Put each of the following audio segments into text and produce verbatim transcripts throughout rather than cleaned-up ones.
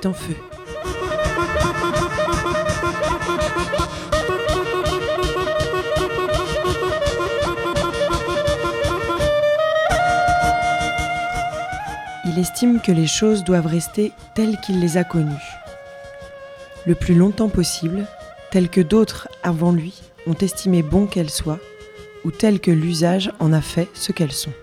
est en feu. Il estime que les choses doivent rester telles qu'il les a connues, le plus longtemps possible, telles que d'autres avant lui ont estimé bon qu'elles soient, ou telles que l'usage en a fait ce qu'elles sont.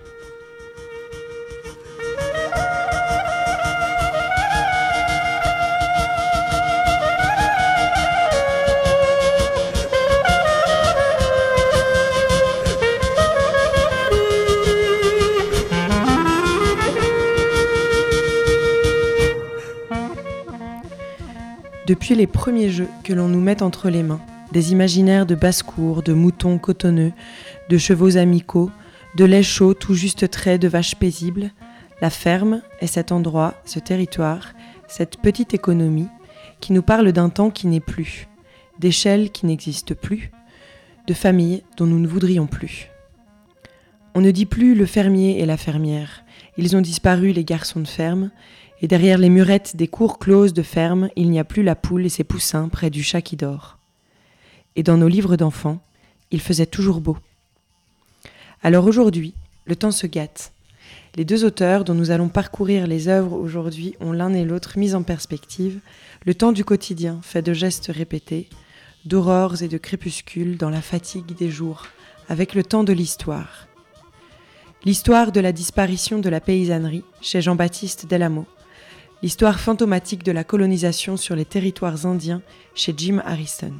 Depuis les premiers jeux que l'on nous met entre les mains, des imaginaires de basse-cour, de moutons cotonneux, de chevaux amicaux, de lait chaud tout juste trait de vaches paisibles, la ferme est cet endroit, ce territoire, cette petite économie qui nous parle d'un temps qui n'est plus, d'échelles qui n'existent plus, de familles dont nous ne voudrions plus. On ne dit plus le fermier et la fermière, ils ont disparu les garçons de ferme, et derrière les murettes des cours closes de ferme, il n'y a plus la poule et ses poussins près du chat qui dort. Et dans nos livres d'enfants, il faisait toujours beau. Alors aujourd'hui, le temps se gâte. Les deux auteurs dont nous allons parcourir les œuvres aujourd'hui ont l'un et l'autre mis en perspective le temps du quotidien fait de gestes répétés, d'aurores et de crépuscules dans la fatigue des jours, avec le temps de l'histoire. L'histoire de la disparition de la paysannerie chez Jean-Baptiste Del-Amo. L'histoire fantomatique de la colonisation sur les territoires indiens chez Jim Harrison.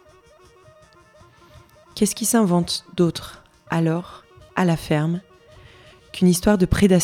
Qu'est-ce qui s'invente d'autre, alors, à la ferme, qu'une histoire de prédation ?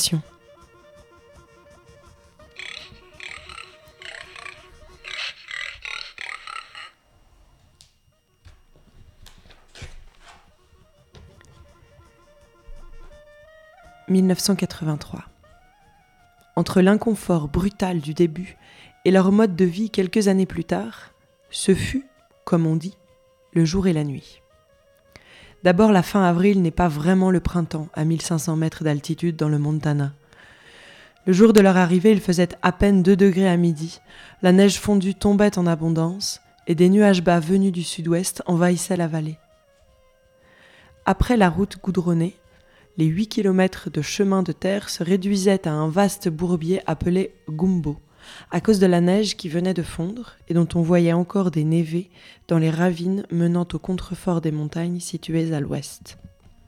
mille neuf cent quatre-vingt-trois. Entre l'inconfort brutal du début et leur mode de vie quelques années plus tard, ce fut, comme on dit, le jour et la nuit. D'abord, la fin avril n'est pas vraiment le printemps à mille cinq cents mètres d'altitude dans le Montana. Le jour de leur arrivée, il faisait à peine deux degrés à midi, la neige fondue tombait en abondance et des nuages bas venus du sud-ouest envahissaient la vallée. Après la route goudronnée, les huit kilomètres de chemin de terre se réduisaient à un vaste bourbier appelé Gumbo, à cause de la neige qui venait de fondre et dont on voyait encore des névés dans les ravines menant au contrefort des montagnes situées à l'ouest.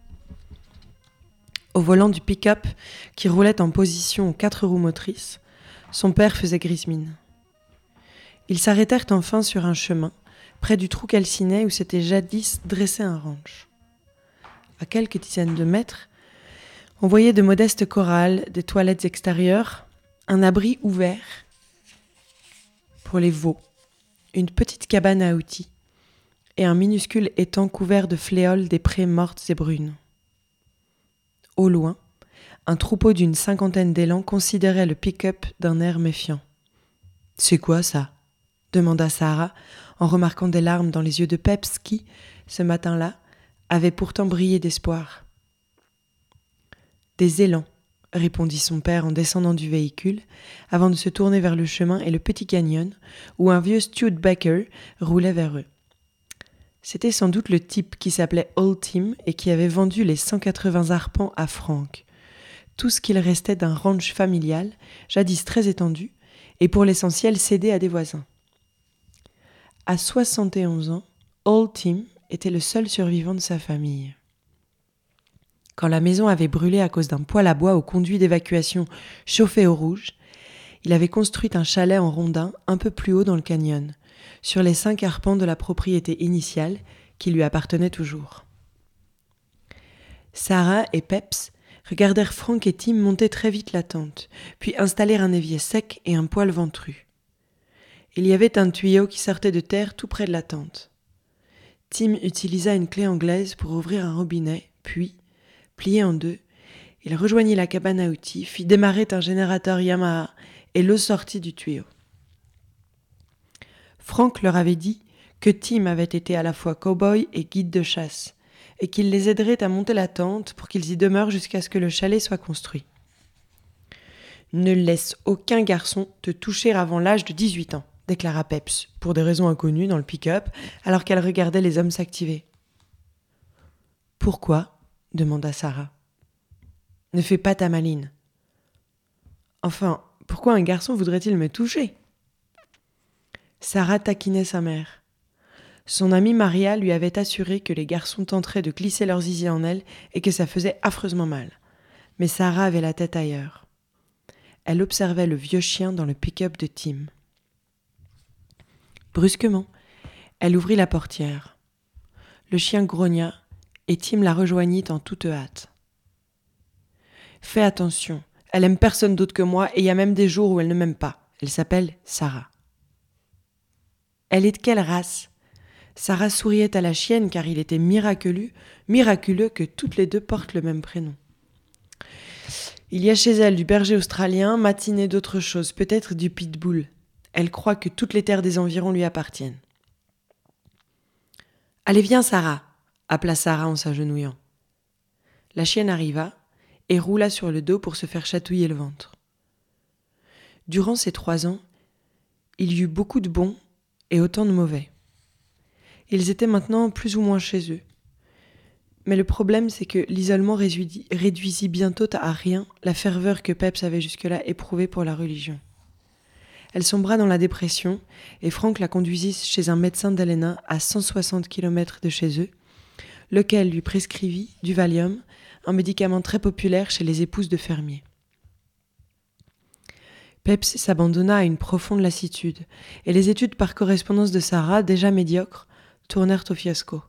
Au volant du pick-up qui roulait en position aux quatre roues motrices, son père faisait grise mine. Ils s'arrêtèrent enfin sur un chemin, près du trou calciné où s'était jadis dressé un ranch. À quelques dizaines de mètres, on voyait de modestes corrales, des toilettes extérieures, un abri ouvert pour les veaux, une petite cabane à outils et un minuscule étang couvert de fléoles des prés mortes et brunes. Au loin, un troupeau d'une cinquantaine d'élans considérait le pick-up d'un air méfiant. « C'est quoi ça ?» demanda Sarah en remarquant des larmes dans les yeux de Peps qui, ce matin-là, avait pourtant brillé d'espoir. « Des élans », répondit son père en descendant du véhicule, avant de se tourner vers le chemin et le petit canyon, où un vieux Studebaker roulait vers eux. C'était sans doute le type qui s'appelait Old Tim et qui avait vendu les cent quatre-vingts arpents à Frank, tout ce qu'il restait d'un ranch familial, jadis très étendu, et pour l'essentiel cédé à des voisins. À soixante et onze ans, Old Tim était le seul survivant de sa famille. Quand la maison avait brûlé à cause d'un poêle à bois au conduit d'évacuation chauffé au rouge, il avait construit un chalet en rondin un peu plus haut dans le canyon, sur les cinq arpents de la propriété initiale qui lui appartenait toujours. Sarah et Peps regardèrent Frank et Tim monter très vite la tente, puis installer un évier sec et un poêle ventru. Il y avait un tuyau qui sortait de terre tout près de la tente. Tim utilisa une clé anglaise pour ouvrir un robinet, puis, plié en deux, il rejoignit la cabane à outils, fit démarrer un générateur Yamaha et l'eau sortit du tuyau. Frank leur avait dit que Tim avait été à la fois cow-boy et guide de chasse, et qu'il les aiderait à monter la tente pour qu'ils y demeurent jusqu'à ce que le chalet soit construit. Ne laisse aucun garçon te toucher avant l'âge de dix-huit ans, déclara Peps, pour des raisons inconnues dans le pick-up, alors qu'elle regardait les hommes s'activer. Pourquoi ? Demanda Sarah. Ne fais pas ta maline. Enfin, pourquoi un garçon voudrait-il me toucher ? Sarah taquinait sa mère. Son amie Maria lui avait assuré que les garçons tenteraient de glisser leurs zizi en elle et que ça faisait affreusement mal. Mais Sarah avait la tête ailleurs. Elle observait le vieux chien dans le pick-up de Tim. Brusquement, elle ouvrit la portière. Le chien grogna et Tim la rejoignit en toute hâte. « Fais attention, elle aime personne d'autre que moi et il y a même des jours où elle ne m'aime pas. Elle s'appelle Sarah. » « Elle est de quelle race ?» Sarah souriait à la chienne car il était miraculeux, miraculeux que toutes les deux portent le même prénom. Il y a chez elle du berger australien, matiné d'autres choses, peut-être du pitbull. Elle croit que toutes les terres des environs lui appartiennent. « Allez, viens, Sarah !» appela Sarah en s'agenouillant. La chienne arriva et roula sur le dos pour se faire chatouiller le ventre. Durant ces trois ans, il y eut beaucoup de bons et autant de mauvais. Ils étaient maintenant plus ou moins chez eux. Mais le problème, c'est que l'isolement réduisit bientôt à rien la ferveur que Peps avait jusque-là éprouvée pour la religion. Elle sombra dans la dépression et Frank la conduisit chez un médecin d'Helena à cent soixante kilomètres de chez eux, lequel lui prescrivit du Valium, un médicament très populaire chez les épouses de fermiers. Peps s'abandonna à une profonde lassitude, et les études par correspondance de Sarah, déjà médiocres, tournèrent au fiasco.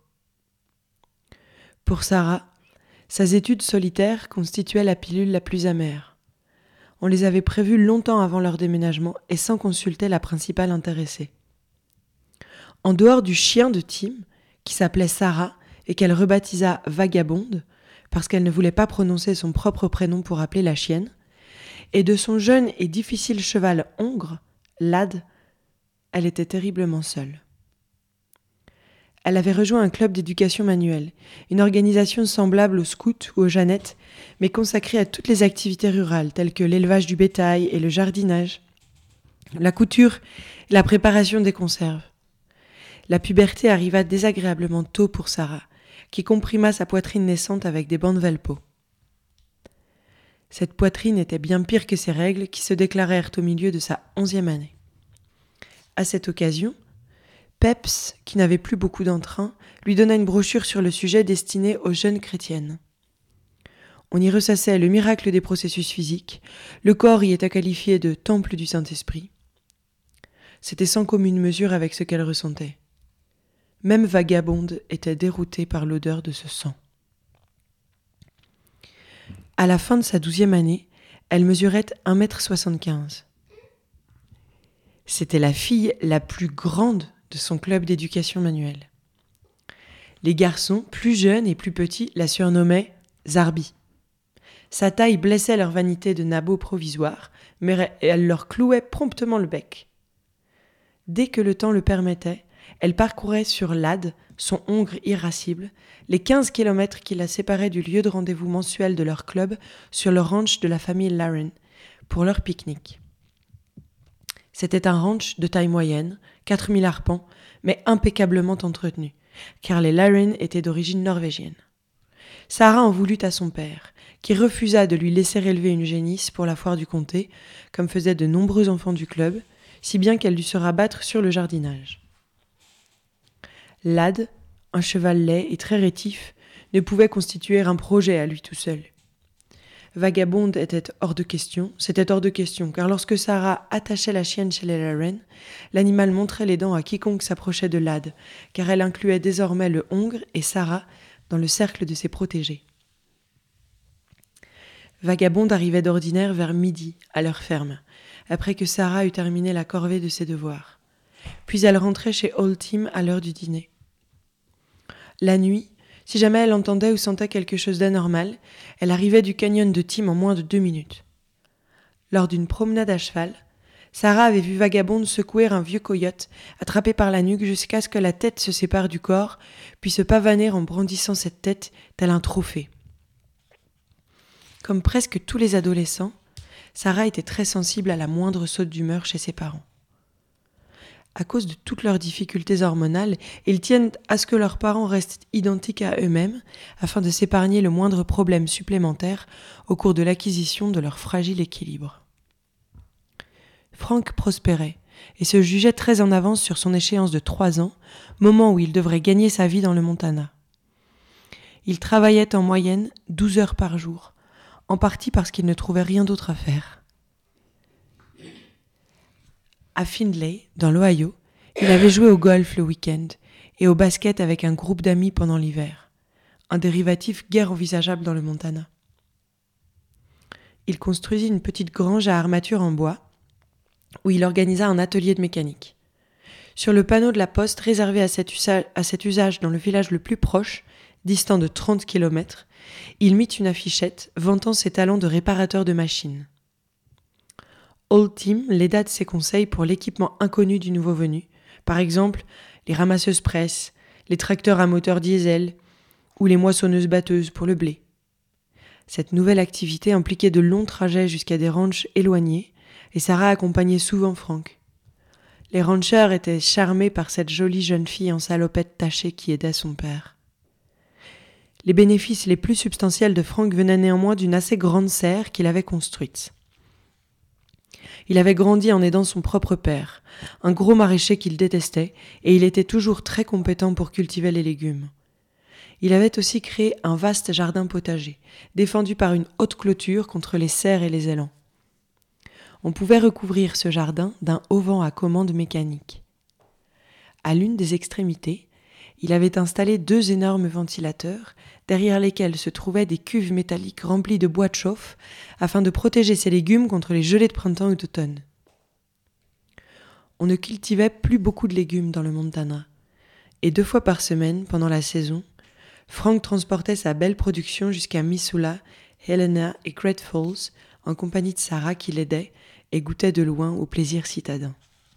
Pour Sarah, ses études solitaires constituaient la pilule la plus amère. On les avait prévues longtemps avant leur déménagement et sans consulter la principale intéressée. En dehors du chien de Tim, qui s'appelait Sarah et qu'elle rebaptisa Vagabonde, parce qu'elle ne voulait pas prononcer son propre prénom pour appeler la chienne, et de son jeune et difficile cheval hongre, Lad, elle était terriblement seule. Elle avait rejoint un club d'éducation manuelle, une organisation semblable aux scouts ou aux Jeannettes, mais consacrée à toutes les activités rurales telles que l'élevage du bétail et le jardinage, la couture et la préparation des conserves. La puberté arriva désagréablement tôt pour Sarah, qui comprima sa poitrine naissante avec des bandes Velpo. Cette poitrine était bien pire que ses règles qui se déclarèrent au milieu de sa onzième année. À cette occasion, Peps, qui n'avait plus beaucoup d'entrain, lui donna une brochure sur le sujet destinée aux jeunes chrétiennes. On y ressassait le miracle des processus physiques, le corps y était qualifié de temple du Saint-Esprit. C'était sans commune mesure avec ce qu'elle ressentait. Même Vagabonde était déroutée par l'odeur de ce sang. À la fin de sa douzième année, elle mesurait un mètre soixante-quinze. C'était la fille la plus grande de son club d'éducation manuelle. Les garçons, plus jeunes et plus petits, la surnommaient Zarbi. Sa taille blessait leur vanité de nabot provisoire, mais elle leur clouait promptement le bec. Dès que le temps le permettait, elle parcourait sur Lad, son hongre irascible, les quinze kilomètres qui la séparaient du lieu de rendez-vous mensuel de leur club sur le ranch de la famille Laren, pour leur pique-nique. C'était un ranch de taille moyenne, quatre mille arpents, mais impeccablement entretenu, car les Laren étaient d'origine norvégienne. Sarah en voulut à son père, qui refusa de lui laisser élever une génisse pour la foire du comté, comme faisaient de nombreux enfants du club, si bien qu'elle dut se rabattre sur le jardinage. Lad, un cheval laid et très rétif, ne pouvait constituer un projet à lui tout seul. Vagabonde était hors de question, c'était hors de question, car lorsque Sarah attachait la chienne chez les Laren, l'animal montrait les dents à quiconque s'approchait de Lad, car elle incluait désormais le hongre et Sarah dans le cercle de ses protégés. Vagabonde arrivait d'ordinaire vers midi, à l'heure ferme, après que Sarah eut terminé la corvée de ses devoirs. Puis elle rentrait chez Old Tim à l'heure du dîner. La nuit, si jamais elle entendait ou sentait quelque chose d'anormal, elle arrivait du canyon de Tim en moins de deux minutes. Lors d'une promenade à cheval, Sarah avait vu Vagabonde secouer un vieux coyote, attrapé par la nuque jusqu'à ce que la tête se sépare du corps, puis se pavaner en brandissant cette tête tel un trophée. Comme presque tous les adolescents, Sarah était très sensible à la moindre saute d'humeur chez ses parents. À cause de toutes leurs difficultés hormonales, ils tiennent à ce que leurs parents restent identiques à eux-mêmes afin de s'épargner le moindre problème supplémentaire au cours de l'acquisition de leur fragile équilibre. Frank prospérait et se jugeait très en avance sur son échéance de trois ans, moment où il devrait gagner sa vie dans le Montana. Il travaillait en moyenne douze heures par jour, en partie parce qu'il ne trouvait rien d'autre à faire. À Findlay, dans l'Ohio, il avait joué au golf le week-end et au basket avec un groupe d'amis pendant l'hiver, un dérivatif guère envisageable dans le Montana. Il construisit une petite grange à armature en bois où il organisa un atelier de mécanique. Sur le panneau de la poste réservé à cet usage, à cet usage dans le village le plus proche, distant de trente kilomètres, il mit une affichette vantant ses talents de réparateur de machines. Old Team l'aida de ses conseils pour l'équipement inconnu du nouveau venu, par exemple les ramasseuses presses, les tracteurs à moteur diesel ou les moissonneuses batteuses pour le blé. Cette nouvelle activité impliquait de longs trajets jusqu'à des ranchs éloignés et Sarah accompagnait souvent Frank. Les rancheurs étaient charmés par cette jolie jeune fille en salopette tachée qui aidait son père. Les bénéfices les plus substantiels de Frank venaient néanmoins d'une assez grande serre qu'il avait construite. Il avait grandi en aidant son propre père, un gros maraîcher qu'il détestait, et il était toujours très compétent pour cultiver les légumes. Il avait aussi créé un vaste jardin potager, défendu par une haute clôture contre les cerfs et les élans. On pouvait recouvrir ce jardin d'un auvent à commande mécanique. À l'une des extrémités, il avait installé deux énormes ventilateurs, derrière lesquels se trouvaient des cuves métalliques remplies de bois de chauffe, afin de protéger ses légumes contre les gelées de printemps ou d'automne. On ne cultivait plus beaucoup de légumes dans le Montana, et deux fois par semaine, pendant la saison, Frank transportait sa belle production jusqu'à Missoula, Helena et Great Falls, en compagnie de Sarah qui l'aidait et goûtait de loin au plaisir citadin.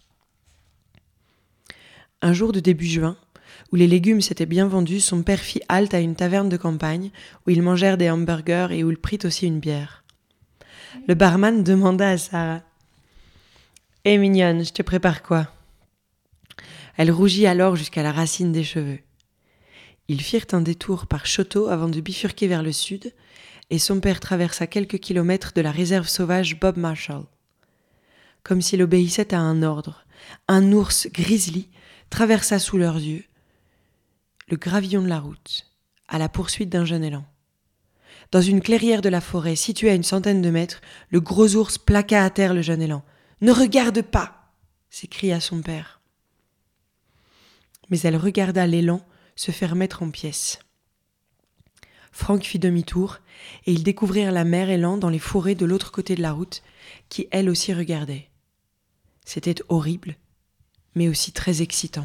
Un jour de début juin, où les légumes s'étaient bien vendus, son père fit halte à une taverne de campagne, où ils mangèrent des hamburgers et où il prit aussi une bière. Le barman demanda à Sarah « Hé mignonne, je te prépare quoi ?» Elle rougit alors jusqu'à la racine des cheveux. Ils firent un détour par Choteau avant de bifurquer vers le sud, et son père traversa quelques kilomètres de la réserve sauvage Bob Marshall. Comme s'il obéissait à un ordre, un ours grizzly traversa sous leurs yeux le gravillon de la route, à la poursuite d'un jeune élan. Dans une clairière de la forêt, située à une centaine de mètres, le gros ours plaqua à terre le jeune élan. « Ne regarde pas !» s'écria son père. Mais elle regarda l'élan se faire mettre en pièces. Frank fit demi-tour, et ils découvrirent la mère élan dans les fourrés de l'autre côté de la route, qui elle aussi regardait. C'était horrible, mais aussi très excitant.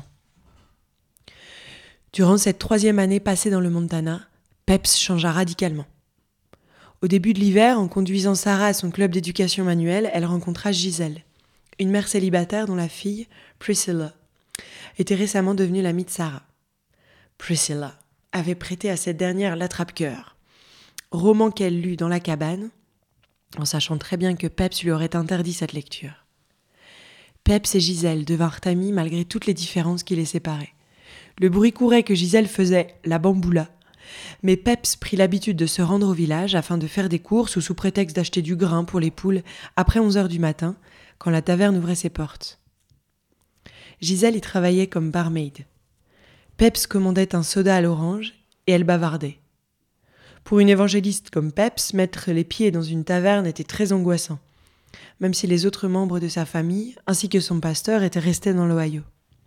Durant cette troisième année passée dans le Montana, Peps changea radicalement. Au début de l'hiver, en conduisant Sarah à son club d'éducation manuelle, elle rencontra Giselle, une mère célibataire dont la fille, Priscilla, était récemment devenue l'amie de Sarah. Priscilla avait prêté à cette dernière l'attrape-cœur, roman qu'elle lut dans la cabane, en sachant très bien que Peps lui aurait interdit cette lecture. Peps et Giselle devinrent amis malgré toutes les différences qui les séparaient. Le bruit courait que Giselle faisait la bamboula, mais Peps prit l'habitude de se rendre au village afin de faire des courses ou sous prétexte d'acheter du grain pour les poules après onze heures du matin, quand la taverne ouvrait ses portes. Giselle y travaillait comme barmaid. Peps commandait un soda à l'orange et elle bavardait. Pour une évangéliste comme Peps, mettre les pieds dans une taverne était très angoissant, même si les autres membres de sa famille, ainsi que son pasteur, étaient restés dans l'Ohio.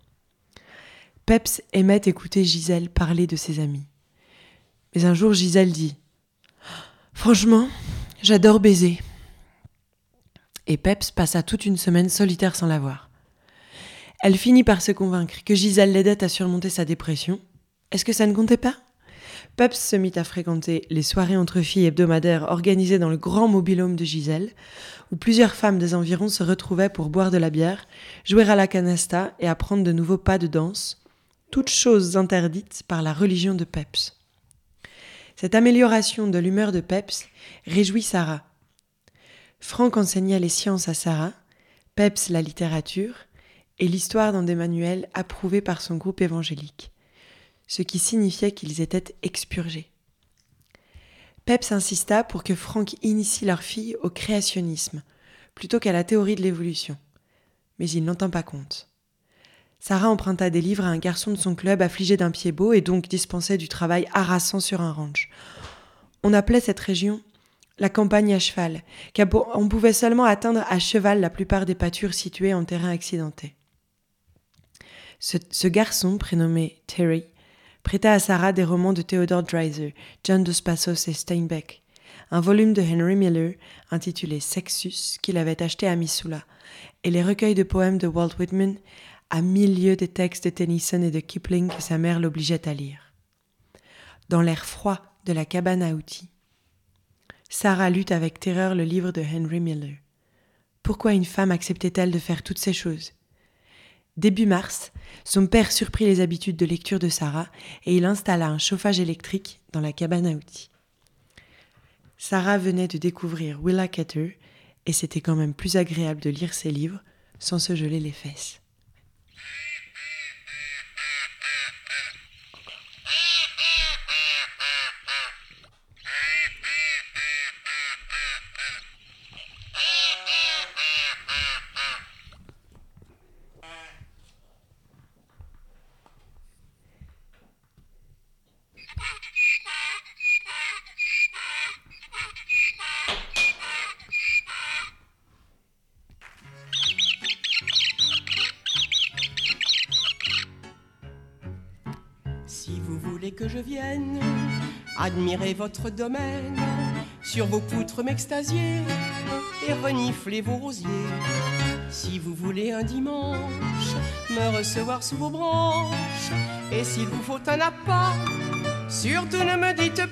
Peps aimait écouter Giselle parler de ses amis. Mais un jour, Giselle dit « Franchement, j'adore baiser. » Et Peps passa toute une semaine solitaire sans la voir. Elle finit par se convaincre que Giselle l'aidait à surmonter sa dépression. Est-ce que ça ne comptait pas ? Peps se mit à fréquenter les soirées entre filles hebdomadaires organisées dans le grand mobil-home de Giselle, où plusieurs femmes des environs se retrouvaient pour boire de la bière, jouer à la canasta et apprendre de nouveaux pas de danse, toutes choses interdites par la religion de Peps. Cette amélioration de l'humeur de Peps réjouit Sarah. Franck enseignait les sciences à Sarah, Peps la littérature et l'histoire dans des manuels approuvés par son groupe évangélique, ce qui signifiait qu'ils étaient expurgés. Peps insista pour que Franck initie leur fille au créationnisme, plutôt qu'à la théorie de l'évolution. Mais il n'en tint pas compte. Sarah emprunta des livres à un garçon de son club affligé d'un pied beau et donc dispensait du travail harassant sur un ranch. On appelait cette région la campagne à cheval, car on pouvait seulement atteindre à cheval la plupart des pâtures situées en terrain accidenté. Ce, ce garçon, prénommé Terry, prêta à Sarah des romans de Theodore Dreiser, John Dos Passos et Steinbeck, un volume de Henry Miller intitulé Sexus qu'il avait acheté à Missoula, et les recueils de poèmes de Walt Whitman à mille lieues des textes de Tennyson et de Kipling que sa mère l'obligeait à lire. Dans l'air froid de la cabane à outils, Sarah lut avec terreur le livre de Henry Miller. Pourquoi une femme acceptait-elle de faire toutes ces choses ? Début mars, son père surprit les habitudes de lecture de Sarah et il installa un chauffage électrique dans la cabane à outils. Sarah venait de découvrir Willa Cather et c'était quand même plus agréable de lire ses livres sans se geler les fesses. Si vous voulez que je vienne admirer votre domaine, sur vos poutres m'extasier et renifler vos rosiers, si vous voulez un dimanche me recevoir sous vos branches, et s'il vous faut un appât, surtout ne me dites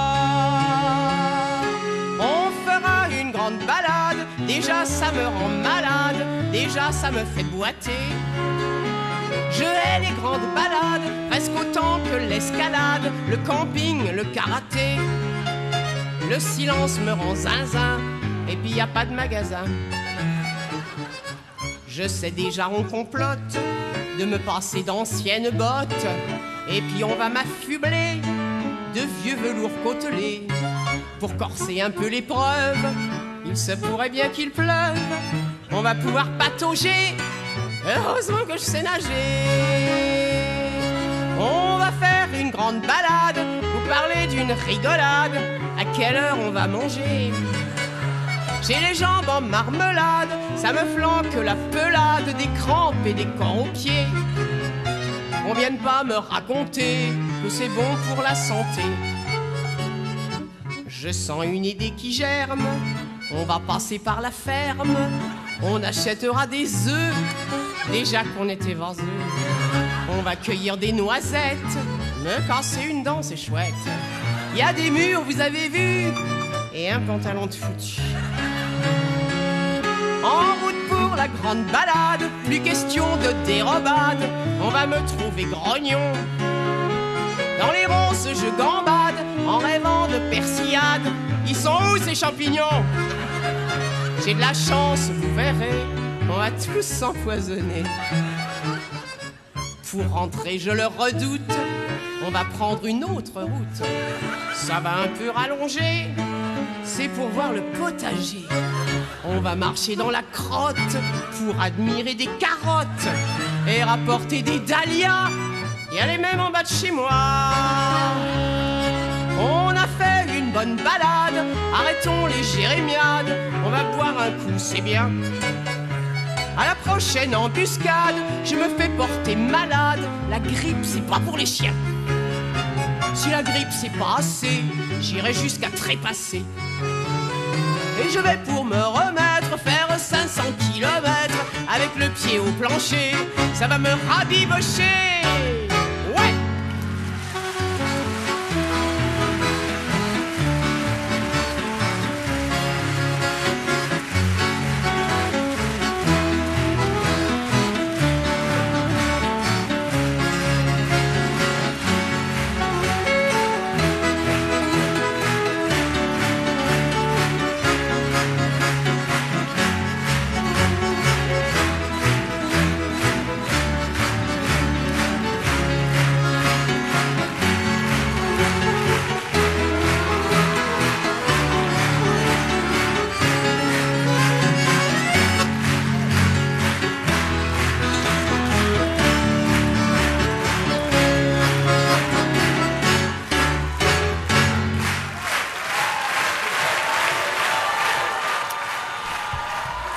pas. On fera une grande balade, déjà ça me rend malade, déjà ça me fait boiter. Je hais les grandes balades, presque autant que l'escalade, le camping, le karaté. Le silence me rend zinzin, et puis y a pas de magasin. Je sais déjà on complote de me passer d'anciennes bottes, et puis on va m'affubler de vieux velours côtelés. Pour corser un peu l'épreuve, il se pourrait bien qu'il pleuve, on va pouvoir patauger. Heureusement que je sais nager. On va faire une grande balade, vous parler d'une rigolade. À quelle heure on va manger? J'ai les jambes en marmelade, ça me flanque la pelade, des crampes et des corps aux pieds. On vienne pas me raconter que c'est bon pour la santé. Je sens une idée qui germe, on va passer par la ferme, on achètera des œufs, déjà qu'on était vaseux. On va cueillir des noisettes, me casser une dent c'est chouette. Il y a des murs, vous avez vu, et un pantalon de foutu. En route pour la grande balade, plus question de dérobade, on va me trouver grognon. Dans les ronces je gambade, en rêvant de persillade. Ils sont où ces champignons? J'ai de la chance, vous verrez, on va tous s'empoisonner. Pour rentrer, je le redoute, on va prendre une autre route. Ça va un peu rallonger, c'est pour voir le potager. On va marcher dans la crotte pour admirer des carottes et rapporter des dahlias. Il y a les mêmes en bas de chez moi. On a fait une bonne balade, arrêtons les jérémiades. On va boire un coup, c'est bien. À la prochaine embuscade, je me fais porter malade. La grippe, c'est pas pour les chiens. Si la grippe, c'est pas assez, j'irai jusqu'à trépasser. Et je vais pour me remettre faire cinq cents kilomètres avec le pied au plancher. Ça va me rabibocher. Ouais!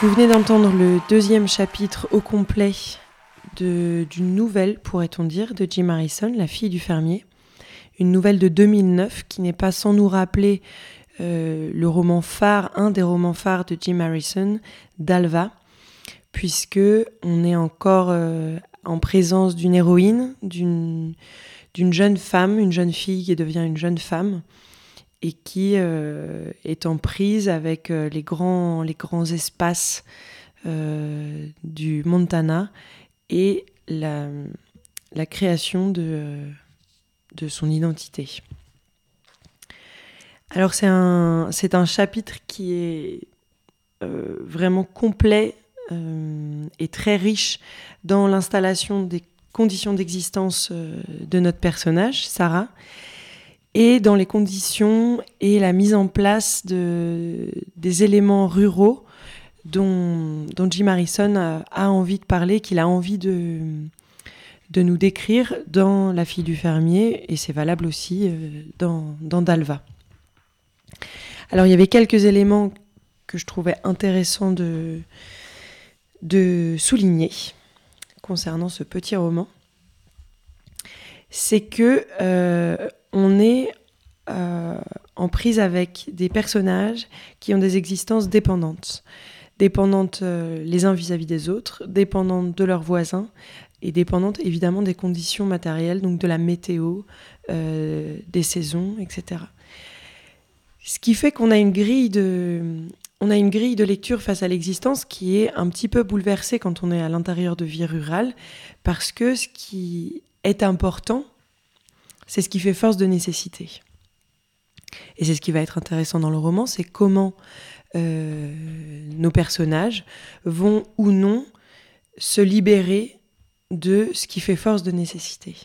Vous venez d'entendre le deuxième chapitre au complet de, d'une nouvelle, pourrait-on dire, de Jim Harrison, La fille du fermier. Une nouvelle de deux mille neuf qui n'est pas sans nous rappeler euh, le roman phare, un des romans phares de Jim Harrison, Dalva, puisque on est encore euh, en présence d'une héroïne, d'une, d'une jeune femme, une jeune fille qui devient une jeune femme et qui euh, est en prise avec euh, les, grands, les grands espaces euh, du Montana et la, la création de... Euh, de son identité. Alors c'est un, c'est un chapitre qui est euh, vraiment complet euh, et très riche dans l'installation des conditions d'existence euh, de notre personnage, Sarah, et dans les conditions et la mise en place de, des éléments ruraux dont, dont Jim Harrison a, a envie de parler, qu'il a envie de... de nous décrire dans La fille du fermier, et c'est valable aussi euh, dans, dans Dalva. Alors il y avait quelques éléments que je trouvais intéressants de, de souligner concernant ce petit roman. C'est que euh, on est euh, en prise avec des personnages qui ont des existences dépendantes. Dépendantes euh, les uns vis-à-vis des autres, dépendantes de leurs voisins, et dépendante évidemment des conditions matérielles, donc de la météo, euh, des saisons, et cetera. Ce qui fait qu'on a une grille de, on a une grille de lecture face à l'existence qui est un petit peu bouleversée quand on est à l'intérieur de vie rurale, parce que ce qui est important, c'est ce qui fait force de nécessité. Et c'est ce qui va être intéressant dans le roman, c'est comment euh, nos personnages vont ou non se libérer de ce qui fait force de nécessité.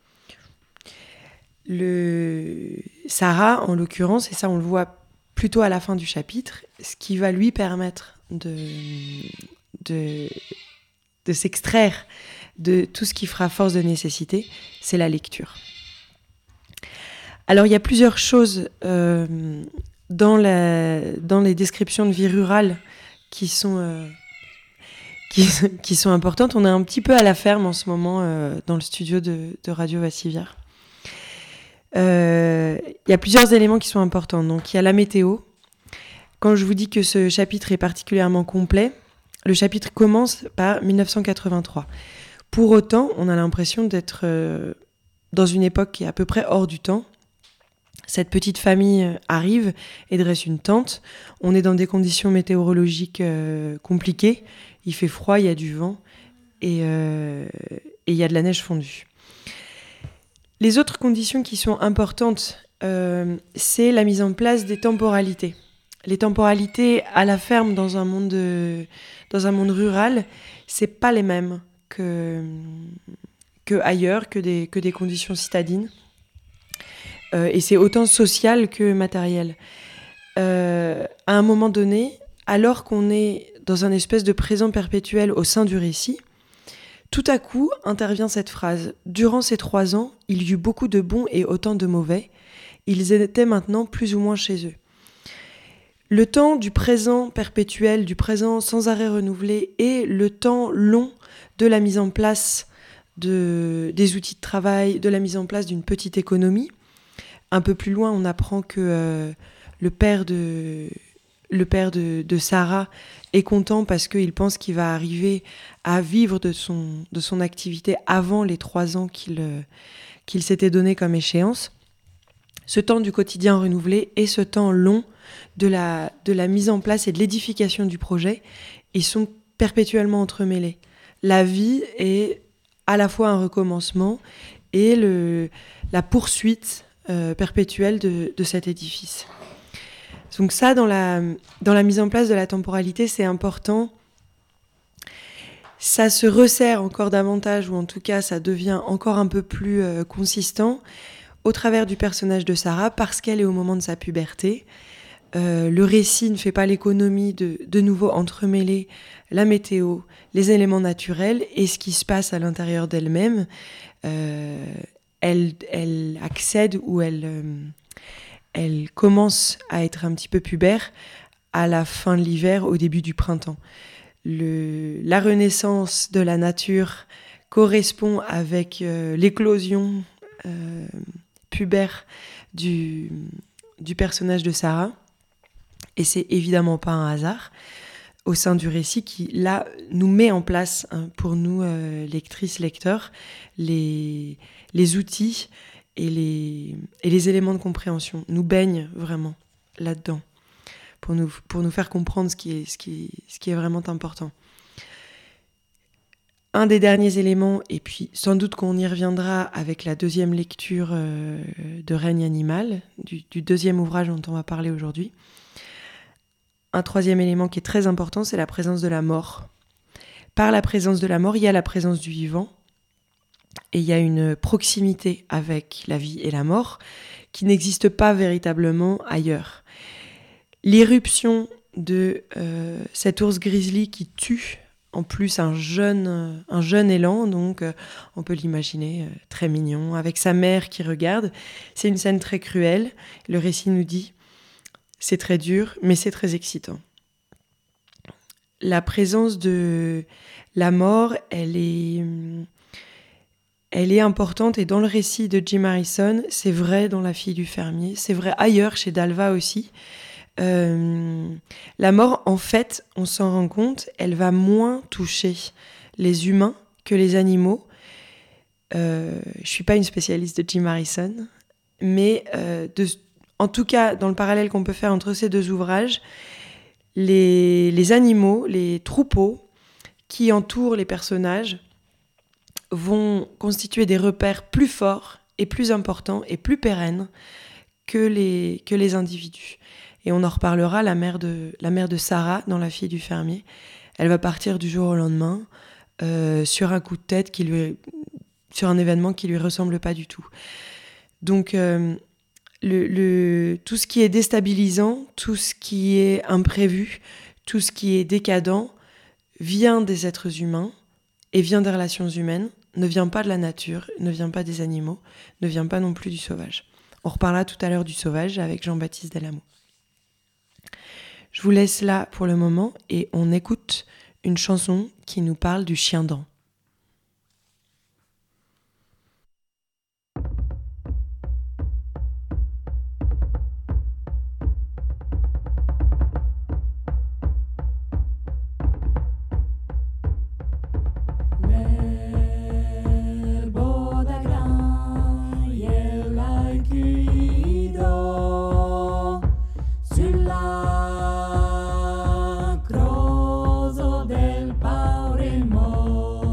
Le... Sarah, en l'occurrence, et ça on le voit plutôt à la fin du chapitre, ce qui va lui permettre de, de, de s'extraire de tout ce qui fera force de nécessité, c'est la lecture. Alors il y a plusieurs choses euh, dans, la, dans les descriptions de vie rurale qui sont... Euh, Qui, qui sont importantes. On est un petit peu à la ferme en ce moment euh, dans le studio de, de Radio Vassivière. Euh, il y a plusieurs éléments qui sont importants. Donc, il y a la météo. Quand je vous dis que ce chapitre est particulièrement complet, le chapitre commence par dix-neuf cent quatre-vingt-trois. Pour autant, on a l'impression d'être euh, dans une époque qui est à peu près hors du temps. Cette petite famille arrive et dresse une tente. On est dans des conditions météorologiques euh, compliquées. Il fait froid, il y a du vent et, euh, et il y a de la neige fondue. Les autres conditions qui sont importantes, euh, c'est la mise en place des temporalités. Les temporalités à la ferme dans un monde, de, dans un monde rural, c'est pas les mêmes que, que ailleurs, que des, que des conditions citadines. Euh, et c'est autant social que matériel. Euh, à un moment donné, alors qu'on est dans un espèce de présent perpétuel au sein du récit, tout à coup intervient cette phrase. Durant ces trois ans, il y eut beaucoup de bons et autant de mauvais. Ils étaient maintenant plus ou moins chez eux. Le temps du présent perpétuel, du présent sans arrêt renouvelé, et le temps long de la mise en place de, des outils de travail, de la mise en place d'une petite économie. Un peu plus loin, on apprend que euh, le père de... Le père de, de Sarah est content parce qu'il pense qu'il va arriver à vivre de son, de son activité avant les trois ans qu'il, euh, qu'il s'était donné comme échéance. Ce temps du quotidien renouvelé et ce temps long de la, de la mise en place et de l'édification du projet, ils sont perpétuellement entremêlés. La vie est à la fois un recommencement et le, la poursuite euh, perpétuelle de, de cet édifice. Donc ça, dans la, dans la mise en place de la temporalité, c'est important. Ça se resserre encore davantage, ou en tout cas, ça devient encore un peu plus euh, consistant au travers du personnage de Sarah, parce qu'elle est au moment de sa puberté. Euh, le récit ne fait pas l'économie de de nouveau entremêler la météo, les éléments naturels et ce qui se passe à l'intérieur d'elle-même. Euh, elle, elle accède ou elle... Euh, Elle commence à être un petit peu pubère à la fin de l'hiver, au début du printemps. le, la renaissance de la nature correspond avec euh, l'éclosion euh, pubère du, du personnage de Sarah. Et c'est évidemment pas un hasard au sein du récit qui, là, nous met en place, hein, pour nous, euh, lectrices, lecteurs, les, les outils et les, et les éléments de compréhension, nous baigne vraiment là-dedans pour nous, pour nous faire comprendre ce qui est, ce qui, ce qui est vraiment important. Un des derniers éléments, et puis sans doute qu'on y reviendra avec la deuxième lecture euh, de Règne animal, du, du deuxième ouvrage dont on va parler aujourd'hui. Un troisième élément qui est très important, c'est la présence de la mort. Par la présence de la mort, il y a la présence du vivant, et il y a une proximité avec la vie et la mort qui n'existe pas véritablement ailleurs. L'irruption de euh, cet ours grizzly qui tue en plus un jeune, un jeune élan, donc euh, on peut l'imaginer euh, très mignon, avec sa mère qui regarde. C'est une scène très cruelle. Le récit nous dit, c'est très dur, mais c'est très excitant. La présence de la mort, elle est, elle est importante, et dans le récit de Jim Harrison, c'est vrai dans La fille du fermier, c'est vrai ailleurs, chez Dalva aussi. Euh, la mort, en fait, on s'en rend compte, elle va moins toucher les humains que les animaux. Euh, je suis pas une spécialiste de Jim Harrison, mais euh, de, en tout cas, dans le parallèle qu'on peut faire entre ces deux ouvrages, les, les animaux, les troupeaux qui entourent les personnages vont constituer des repères plus forts et plus importants et plus pérennes que les, que les individus. Et on en reparlera, la mère de, la mère de Sarah, dans La fille du fermier, elle va partir du jour au lendemain euh, sur un coup de tête, qui lui, sur un événement qui lui ressemble pas du tout. Donc, euh, le, le, tout ce qui est déstabilisant, tout ce qui est imprévu, tout ce qui est décadent, vient des êtres humains et vient des relations humaines, ne vient pas de la nature, ne vient pas des animaux, ne vient pas non plus du sauvage. On reparlera tout à l'heure du sauvage avec Jean-Baptiste Delamo. Je vous laisse là pour le moment et on écoute une chanson qui nous parle du chien-dent. Del Pauremont.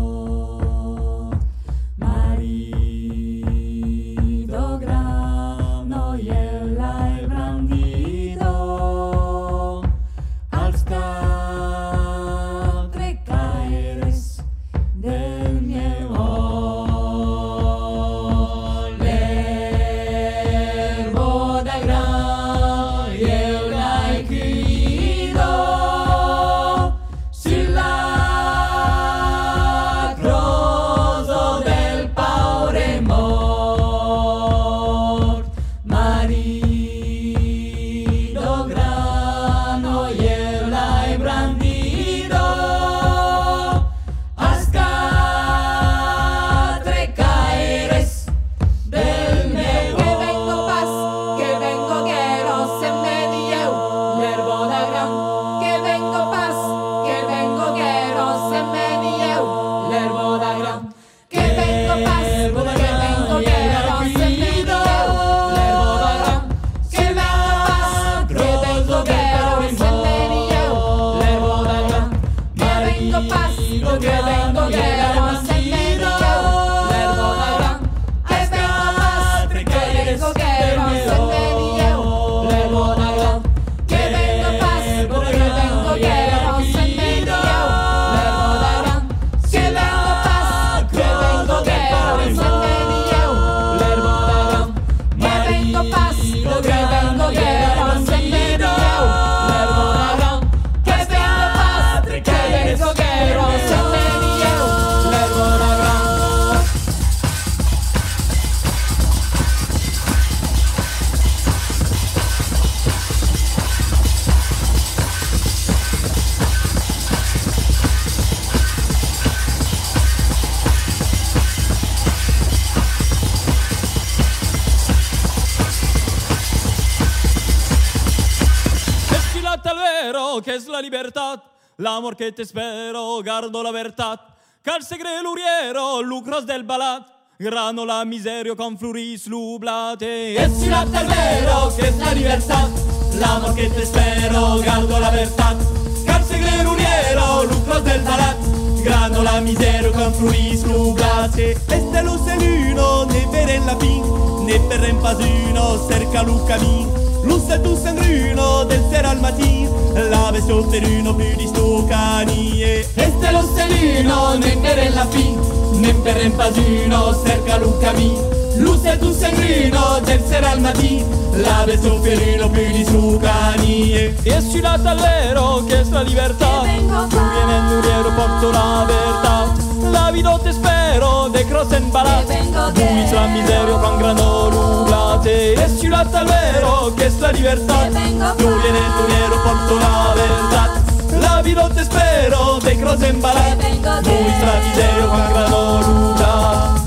spero, que es la libertad, l'amor que te espero, gardo la verdad, cal segre l'uriero, lucros del balat, grano la miserio con fluris lublate. Es ciudad del vero, que es la libertad, l'amor que te espero, gardo la verdad, cal segre l'uriero, lucros del balat, grano la miserio con fluis lublate. Este luce l'uno, ne veren la fin, ne verrem pas uno, cerca lu camin. Luce tu sangruno del sera al matin, la bescio per uno più di sto canie. Este luce l'uno, ne veren la fin, ne verrem pas uno, cerca lu camin. Luce tu sangruno del sera al matin, la bescio per uno più di sto canie. Es ciudad all'ero, que es la libertad, tu viene en l'uriero, porto la verdad. La vida te espero, de cross en balat, buis la miserio con grano nublate. Es ciudad al vero, que es la libertad, tu viene en l'uriero, porto la verdad. La vida te espero, de cross en balat, buis la miserio con grano nublate.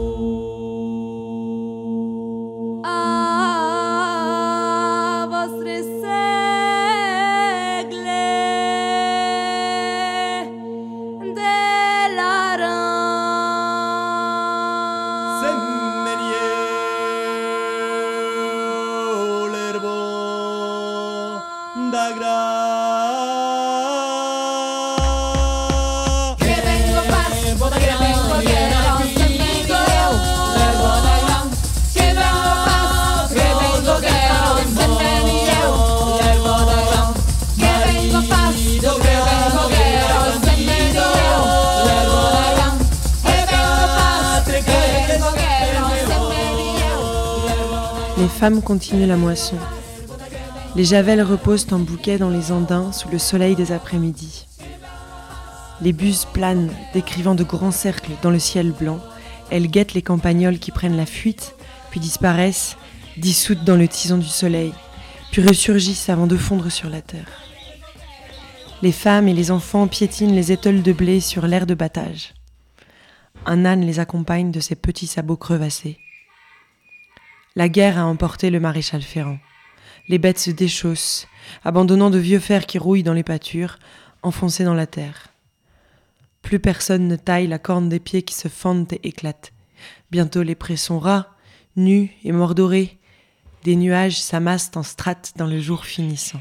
Les femmes continuent la moisson. Les javelles reposent en bouquets dans les andins sous le soleil des après-midi. Les buses planent, décrivant de grands cercles dans le ciel blanc. Elles guettent les campagnols qui prennent la fuite, puis disparaissent, dissoutes dans le tison du soleil, puis ressurgissent avant de fondre sur la terre. Les femmes et les enfants piétinent les étoiles de blé sur l'aire de battage. Un âne les accompagne de ses petits sabots crevassés. La guerre a emporté le maréchal Ferrand. Les bêtes se déchaussent, abandonnant de vieux fers qui rouillent dans les pâtures, enfoncés dans la terre. Plus personne ne taille la corne des pieds qui se fendent et éclatent. Bientôt les prés sont ras, nus et mordorés. Des nuages s'amassent en strates dans le jour finissant.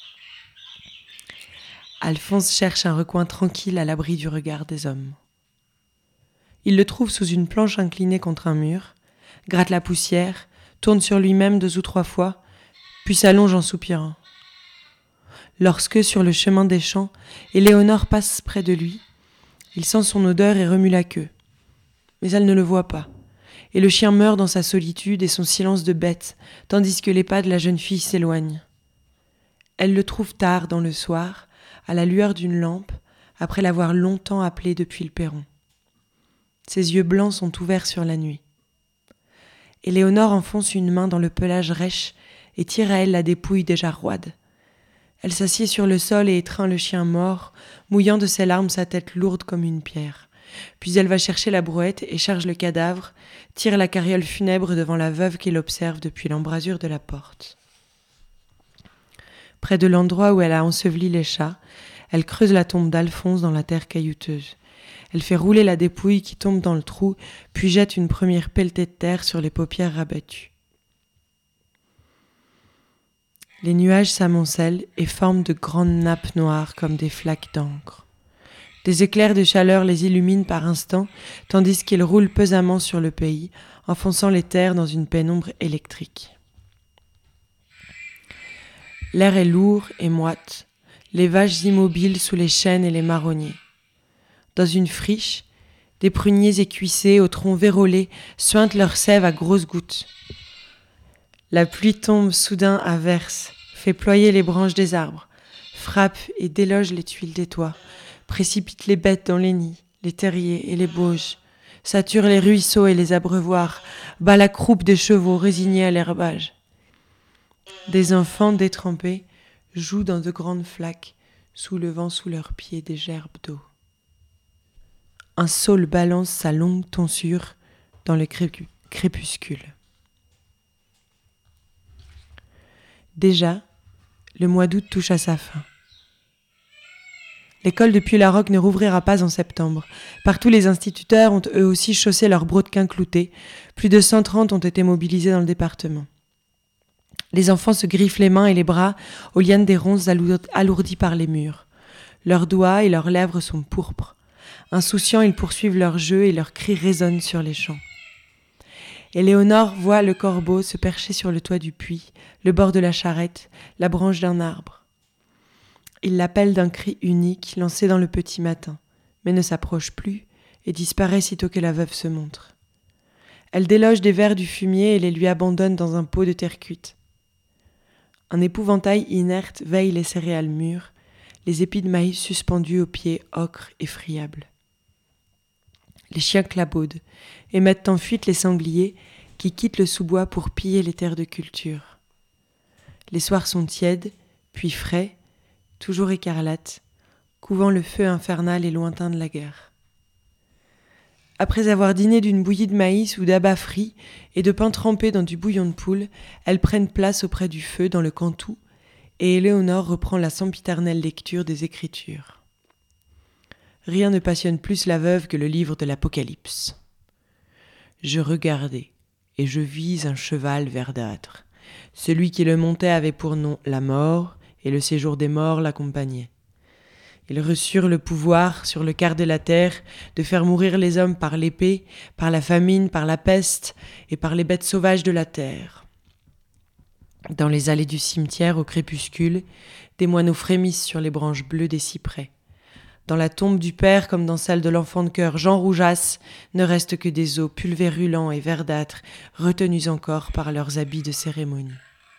Alphonse cherche un recoin tranquille à l'abri du regard des hommes. Il le trouve sous une planche inclinée contre un mur, gratte la poussière, tourne sur lui-même deux ou trois fois, puis s'allonge en soupirant. Lorsque, sur le chemin des champs, Éléonore passe près de lui, il sent son odeur et remue la queue. Mais elle ne le voit pas, et le chien meurt dans sa solitude et son silence de bête, tandis que les pas de la jeune fille s'éloignent. Elle le trouve tard dans le soir, à la lueur d'une lampe, après l'avoir longtemps appelé depuis le perron. Ses yeux blancs sont ouverts sur la nuit. Éléonore enfonce une main dans le pelage rêche et tire à elle la dépouille déjà roide. Elle s'assied sur le sol et étreint le chien mort, mouillant de ses larmes sa tête lourde comme une pierre. Puis elle va chercher la brouette et charge le cadavre, tire la carriole funèbre devant la veuve qu'elle observe depuis l'embrasure de la porte. Près de l'endroit où elle a enseveli les chats, elle creuse la tombe d'Alphonse dans la terre caillouteuse. Elle fait rouler la dépouille qui tombe dans le trou, puis jette une première pelletée de terre sur les paupières rabattues. Les nuages s'amoncellent et forment de grandes nappes noires comme des flaques d'encre. Des éclairs de chaleur les illuminent par instants, tandis qu'ils roulent pesamment sur le pays, enfonçant les terres dans une pénombre électrique. L'air est lourd et moite, les vaches immobiles sous les chênes et les marronniers. Dans une friche, des pruniers écuissés au tronc vérolé suintent leur sève à grosses gouttes. La pluie tombe soudain à verse, fait ployer les branches des arbres, frappe et déloge les tuiles des toits, précipite les bêtes dans les nids, les terriers et les bauges, sature les ruisseaux et les abreuvoirs, bat la croupe des chevaux résignés à l'herbage. Des enfants détrempés jouent dans de grandes flaques, soulevant sous leurs pieds des gerbes d'eau. Un saule balance sa longue tonsure dans le crépus- crépuscule. Déjà, le mois d'août touche à sa fin. L'école de Puy-la-Roque ne rouvrira pas en septembre. Partout, les instituteurs ont eux aussi chaussé leurs brodequins cloutés. Plus de cent trente ont été mobilisés dans le département. Les enfants se griffent les mains et les bras aux lianes des ronces alourdies par les murs. Leurs doigts et leurs lèvres sont pourpres. Insouciants, ils poursuivent leur jeu et leurs cris résonnent sur les champs. Éléonore voit le corbeau se percher sur le toit du puits, le bord de la charrette, la branche d'un arbre. Il l'appelle d'un cri unique, lancé dans le petit matin, mais ne s'approche plus et disparaît sitôt que la veuve se montre. Elle déloge des vers du fumier et les lui abandonne dans un pot de terre cuite. Un épouvantail inerte veille les céréales mûres, les épis de maïs suspendus aux pieds ocre et friables. Les chiens clabaudent et mettent en fuite les sangliers qui quittent le sous-bois pour piller les terres de culture. Les soirs sont tièdes, puis frais, toujours écarlates, couvant le feu infernal et lointain de la guerre. Après avoir dîné d'une bouillie de maïs ou d'abats frits et de pain trempé dans du bouillon de poule, elles prennent place auprès du feu dans le cantou et Éléonore reprend la sempiternelle lecture des Écritures. Rien ne passionne plus la veuve que le livre de l'Apocalypse. Je regardai, et je vis un cheval verdâtre. Celui qui le montait avait pour nom la mort, et le séjour des morts l'accompagnait. Ils reçurent le pouvoir, sur le quart de la terre, de faire mourir les hommes par l'épée, par la famine, par la peste, et par les bêtes sauvages de la terre. Dans les allées du cimetière, au crépuscule, des moineaux frémissent sur les branches bleues des cyprès. Dans la tombe du père, comme dans celle de l'enfant de cœur Jean Roujasse, ne restent que des os pulvérulents et verdâtres, retenus encore par leurs habits de cérémonie.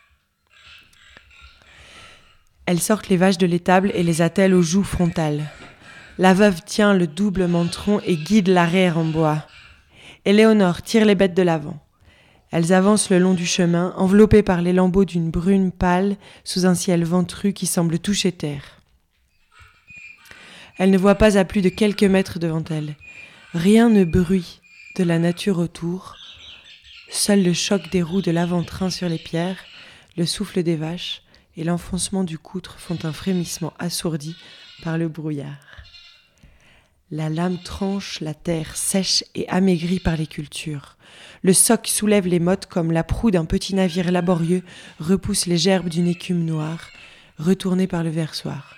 Elles sortent les vaches de l'étable et les attellent aux joues frontales. La veuve tient le double mentron et guide l'arrière en bois. Éléonore tire les bêtes de l'avant. Elles avancent le long du chemin, enveloppées par les lambeaux d'une brune pâle, sous un ciel ventru qui semble toucher terre. Elle ne voit pas à plus de quelques mètres devant elle. Rien ne bruit de la nature autour. Seul le choc des roues de l'avant-train sur les pierres, le souffle des vaches et l'enfoncement du coutre font un frémissement assourdi par le brouillard. La lame tranche la terre sèche et amaigrie par les cultures. Le soc soulève les mottes comme la proue d'un petit navire laborieux repousse les gerbes d'une écume noire, retournée par le versoir.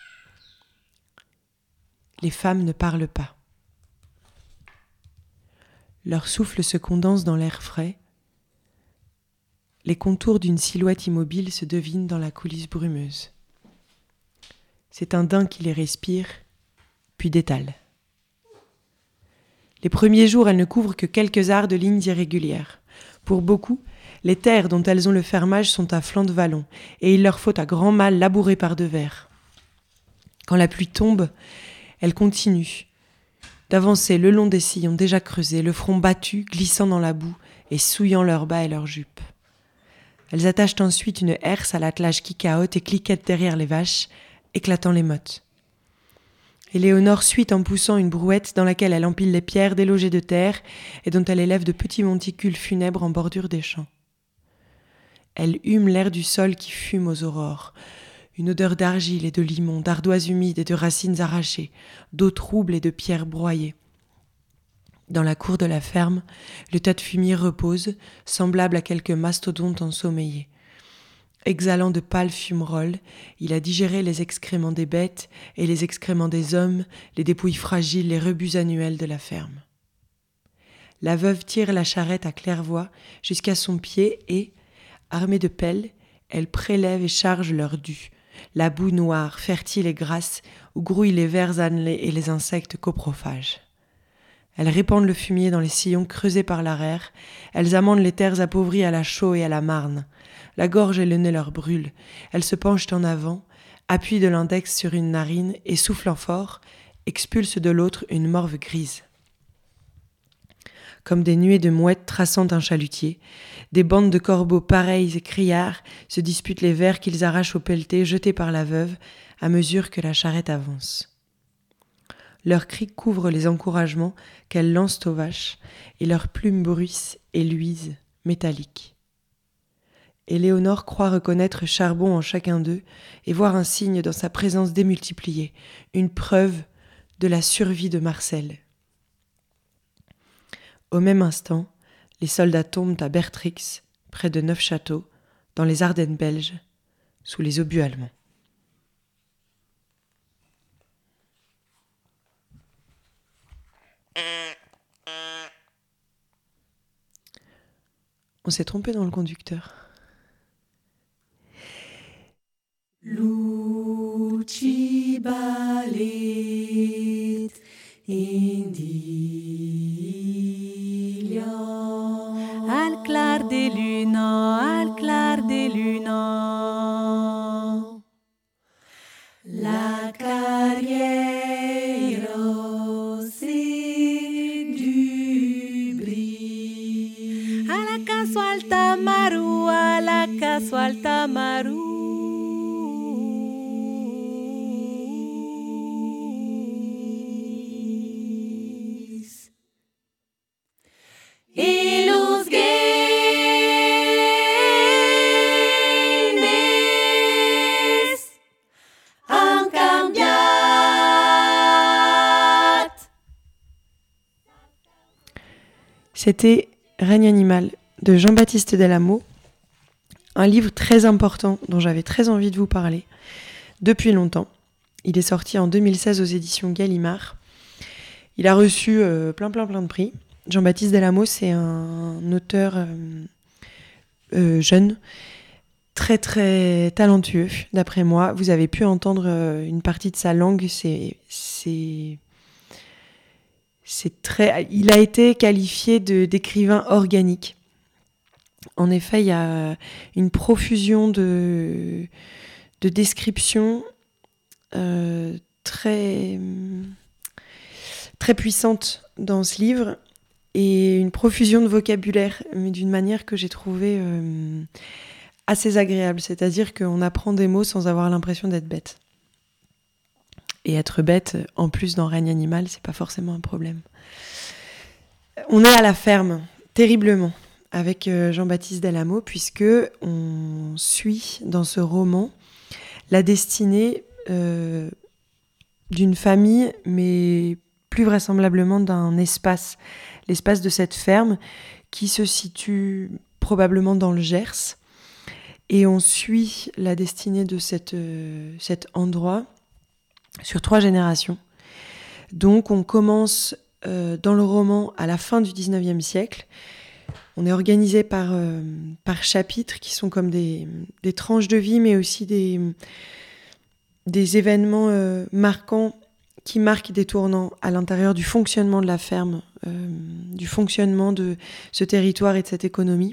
Les femmes ne parlent pas. Leur souffle se condense dans l'air frais. Les contours d'une silhouette immobile se devinent dans la coulisse brumeuse. C'est un daim qui les respire, puis détale. Les premiers jours, elles ne couvrent que quelques arts de lignes irrégulières. Pour beaucoup, les terres dont elles ont le fermage sont à flanc de vallon, et il leur faut à grand mal labourer par devers. Quand la pluie tombe, elles continuent d'avancer le long des sillons déjà creusés, le front battu, glissant dans la boue et souillant leurs bas et leurs jupes. Elles attachent ensuite une herse à l'attelage qui cahote et cliquette derrière les vaches, éclatant les mottes. Éléonore suit en poussant une brouette dans laquelle elle empile les pierres délogées de terre et dont elle élève de petits monticules funèbres en bordure des champs. Elle hume l'air du sol qui fume aux aurores, une odeur d'argile et de limon, d'ardoises humides et de racines arrachées, d'eau trouble et de pierres broyées. Dans la cour de la ferme, le tas de fumier repose, semblable à quelques mastodontes ensommeillés. Exhalant de pâles fumerolles, il a digéré les excréments des bêtes et les excréments des hommes, les dépouilles fragiles, les rebuts annuels de la ferme. La veuve tire la charrette à claire-voie jusqu'à son pied et, armée de pelles, elle prélève et charge leur dû, la boue noire, fertile et grasse, où grouillent les vers annelés et les insectes coprophages. Elles répandent le fumier dans les sillons creusés par l'arère, elles amendent les terres appauvries à la chaux et à la marne. La gorge et le nez leur brûlent, elles se penchent en avant, appuient de l'index sur une narine et, soufflant fort, expulsent de l'autre une morve grise. Comme des nuées de mouettes traçant un chalutier, des bandes de corbeaux pareils et criards se disputent les vers qu'ils arrachent au pelleté jeté par la veuve à mesure que la charrette avance. Leurs cris couvrent les encouragements qu'elles lancent aux vaches et leurs plumes bruissent et luisent, métalliques. et Léonore croit reconnaître Charbon en chacun d'eux et voir un signe dans sa présence démultipliée, une preuve de la survie de Marcel. Au même instant, les soldats tombent à Bertrix, près de Neufchâteau, dans les Ardennes belges, sous les obus allemands. On s'est trompé dans le conducteur. Luci balit indilio al clar de luna, al clar de luna. La carriero si du bri. A la casual tamaru, a la casual tamaru. C'était Règne animal de Jean-Baptiste Delamo, un livre très important dont j'avais très envie de vous parler depuis longtemps. Il est sorti en deux mille seize aux éditions Gallimard. Il a reçu euh, plein plein plein de prix. Jean-Baptiste Delamo, c'est un auteur euh, euh, jeune, très très talentueux d'après moi. Vous avez pu entendre euh, une partie de sa langue, c'est... c'est... C'est très, il a été qualifié de, d'écrivain organique. En effet, il y a une profusion de, de descriptions euh, très, très puissante dans ce livre et une profusion de vocabulaire, mais d'une manière que j'ai trouvée euh, assez agréable. C'est-à-dire qu'on apprend des mots sans avoir l'impression d'être bête. Et être bête, en plus dans Règne animal, c'est pas forcément un problème. On est à la ferme, terriblement, avec Jean-Baptiste Delamo, puisque on suit dans ce roman la destinée euh, d'une famille, mais plus vraisemblablement d'un espace, l'espace de cette ferme qui se situe probablement dans le Gers. Et on suit la destinée de cette, euh, cet endroit sur trois générations. Donc on commence euh, dans le roman à la fin du dix-neuvième siècle. On est organisé par, euh, par chapitres qui sont comme des, des tranches de vie, mais aussi des, des événements euh, marquants qui marquent des tournants à l'intérieur du fonctionnement de la ferme, euh, du fonctionnement de ce territoire et de cette économie.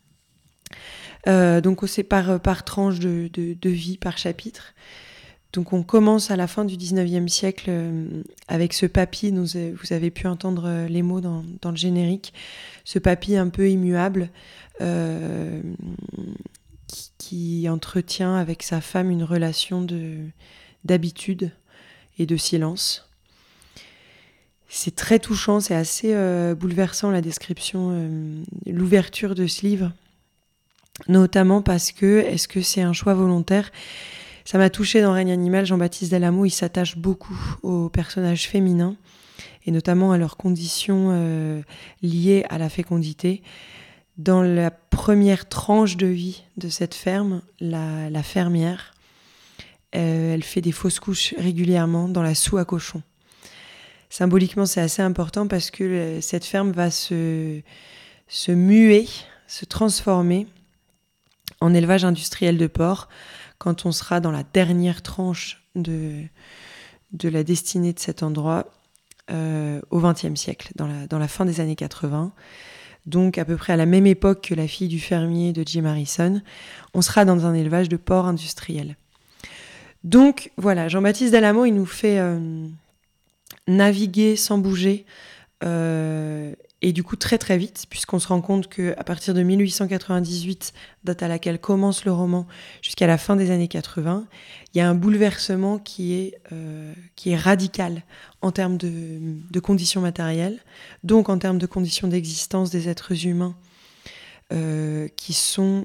Euh, donc c'est par, par tranche de, de, de vie, par chapitre. Donc on commence à la fin du dix-neuvième siècle euh, avec ce papy dont vous avez pu entendre euh, les mots dans, dans le générique, ce papy un peu immuable euh, qui, qui entretient avec sa femme une relation de, d'habitude et de silence. C'est très touchant, c'est assez euh, bouleversant la description, euh, l'ouverture de ce livre, notamment parce que, est-ce que c'est un choix volontaire ? Ça m'a touchée dans Règne animal. Jean-Baptiste Delamo, il s'attache beaucoup aux personnages féminins et notamment à leurs conditions euh, liées à la fécondité. Dans la première tranche de vie de cette ferme, la, la fermière, euh, elle fait des fausses couches régulièrement dans la soue à cochons. Symboliquement, c'est assez important parce que cette ferme va se, se muer, se transformer en élevage industriel de porc, quand on sera dans la dernière tranche de, de la destinée de cet endroit euh, au vingtième siècle, dans la, dans la fin des années quatre-vingts. Donc à peu près à la même époque que La fille du fermier de Jim Harrison, on sera dans un élevage de porc industriel. Donc voilà, Jean-Baptiste Delamo, il nous fait euh, naviguer sans bouger euh, et du coup très très vite, puisqu'on se rend compte qu'à partir de mille huit cent quatre-vingt-dix-huit, date à laquelle commence le roman, jusqu'à la fin des années quatre-vingts, il y a un bouleversement qui est, euh, qui est radical en termes de, de conditions matérielles, donc en termes de conditions d'existence des êtres humains, euh, qui sont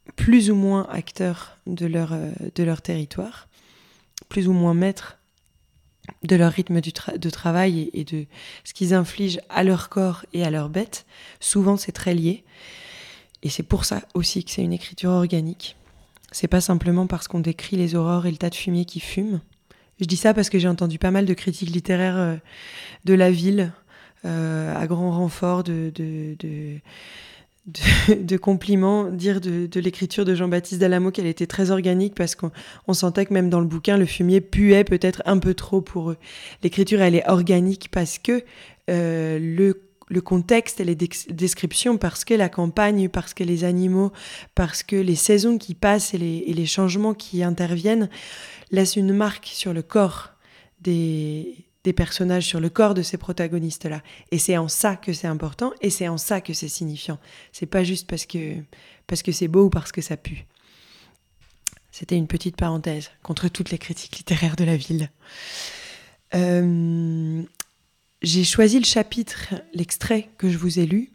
plus ou moins acteurs de leur, euh, de leur territoire, plus ou moins maîtres de leur rythme du tra- de travail et, et de ce qu'ils infligent à leur corps et à leurs bêtes. Souvent, c'est très lié. Et c'est pour ça aussi que c'est une écriture organique. C'est pas simplement parce qu'on décrit les aurores et le tas de fumier qui fume. Je dis ça parce que j'ai entendu pas mal de critiques littéraires euh, de la ville, euh, à grand renfort de, de, de, de, de compliments, dire de, de l'écriture de Jean-Baptiste Dallamo qu'elle était très organique parce qu'on on sentait que même dans le bouquin, le fumier puait peut-être un peu trop pour eux. L'écriture, elle est organique parce que euh, le le contexte et les descriptions, parce que la campagne, parce que les animaux, parce que les saisons qui passent et les, et les changements qui interviennent laissent une marque sur le corps des, des personnages, sur le corps de ces protagonistes-là. Et c'est en ça que c'est important et c'est en ça que c'est signifiant. C'est pas juste parce que, parce que c'est beau ou parce que ça pue. C'était une petite parenthèse contre toutes les critiques littéraires de la ville. Euh... J'ai choisi le chapitre, l'extrait que je vous ai lu,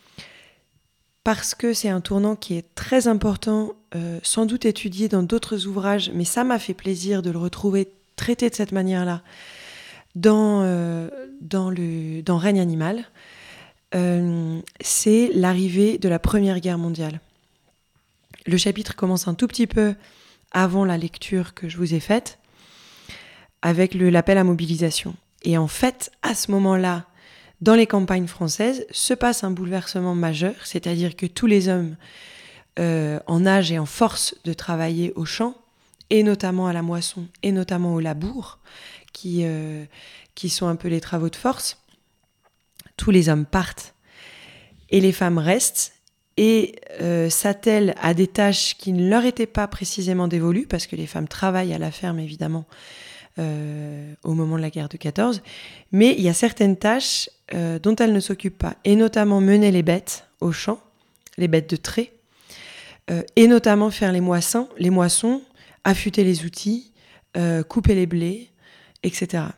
parce que c'est un tournant qui est très important, euh, sans doute étudié dans d'autres ouvrages, mais ça m'a fait plaisir de le retrouver traité de cette manière-là dans, euh, dans, le, dans Règne animal. Euh, c'est l'arrivée de la Première Guerre mondiale. Le chapitre commence un tout petit peu avant la lecture que je vous ai faite, avec le, l'appel à mobilisation. Et en fait, à ce moment-là, dans les campagnes françaises, se passe un bouleversement majeur, c'est-à-dire que tous les hommes euh, en âge et en force de travailler au champ, et notamment à la moisson, et notamment au labour, qui, euh, qui sont un peu les travaux de force, tous les hommes partent, et les femmes restent, et euh, s'attellent à des tâches qui ne leur étaient pas précisément dévolues, parce que les femmes travaillent à la ferme, évidemment, Euh, au moment de la guerre de quatorze, mais il y a certaines tâches euh, dont elles ne s'occupent pas, et notamment mener les bêtes au champ, les bêtes de trait, euh, et notamment faire les moissons, les moissons, affûter les outils, euh, couper les blés, et cetera.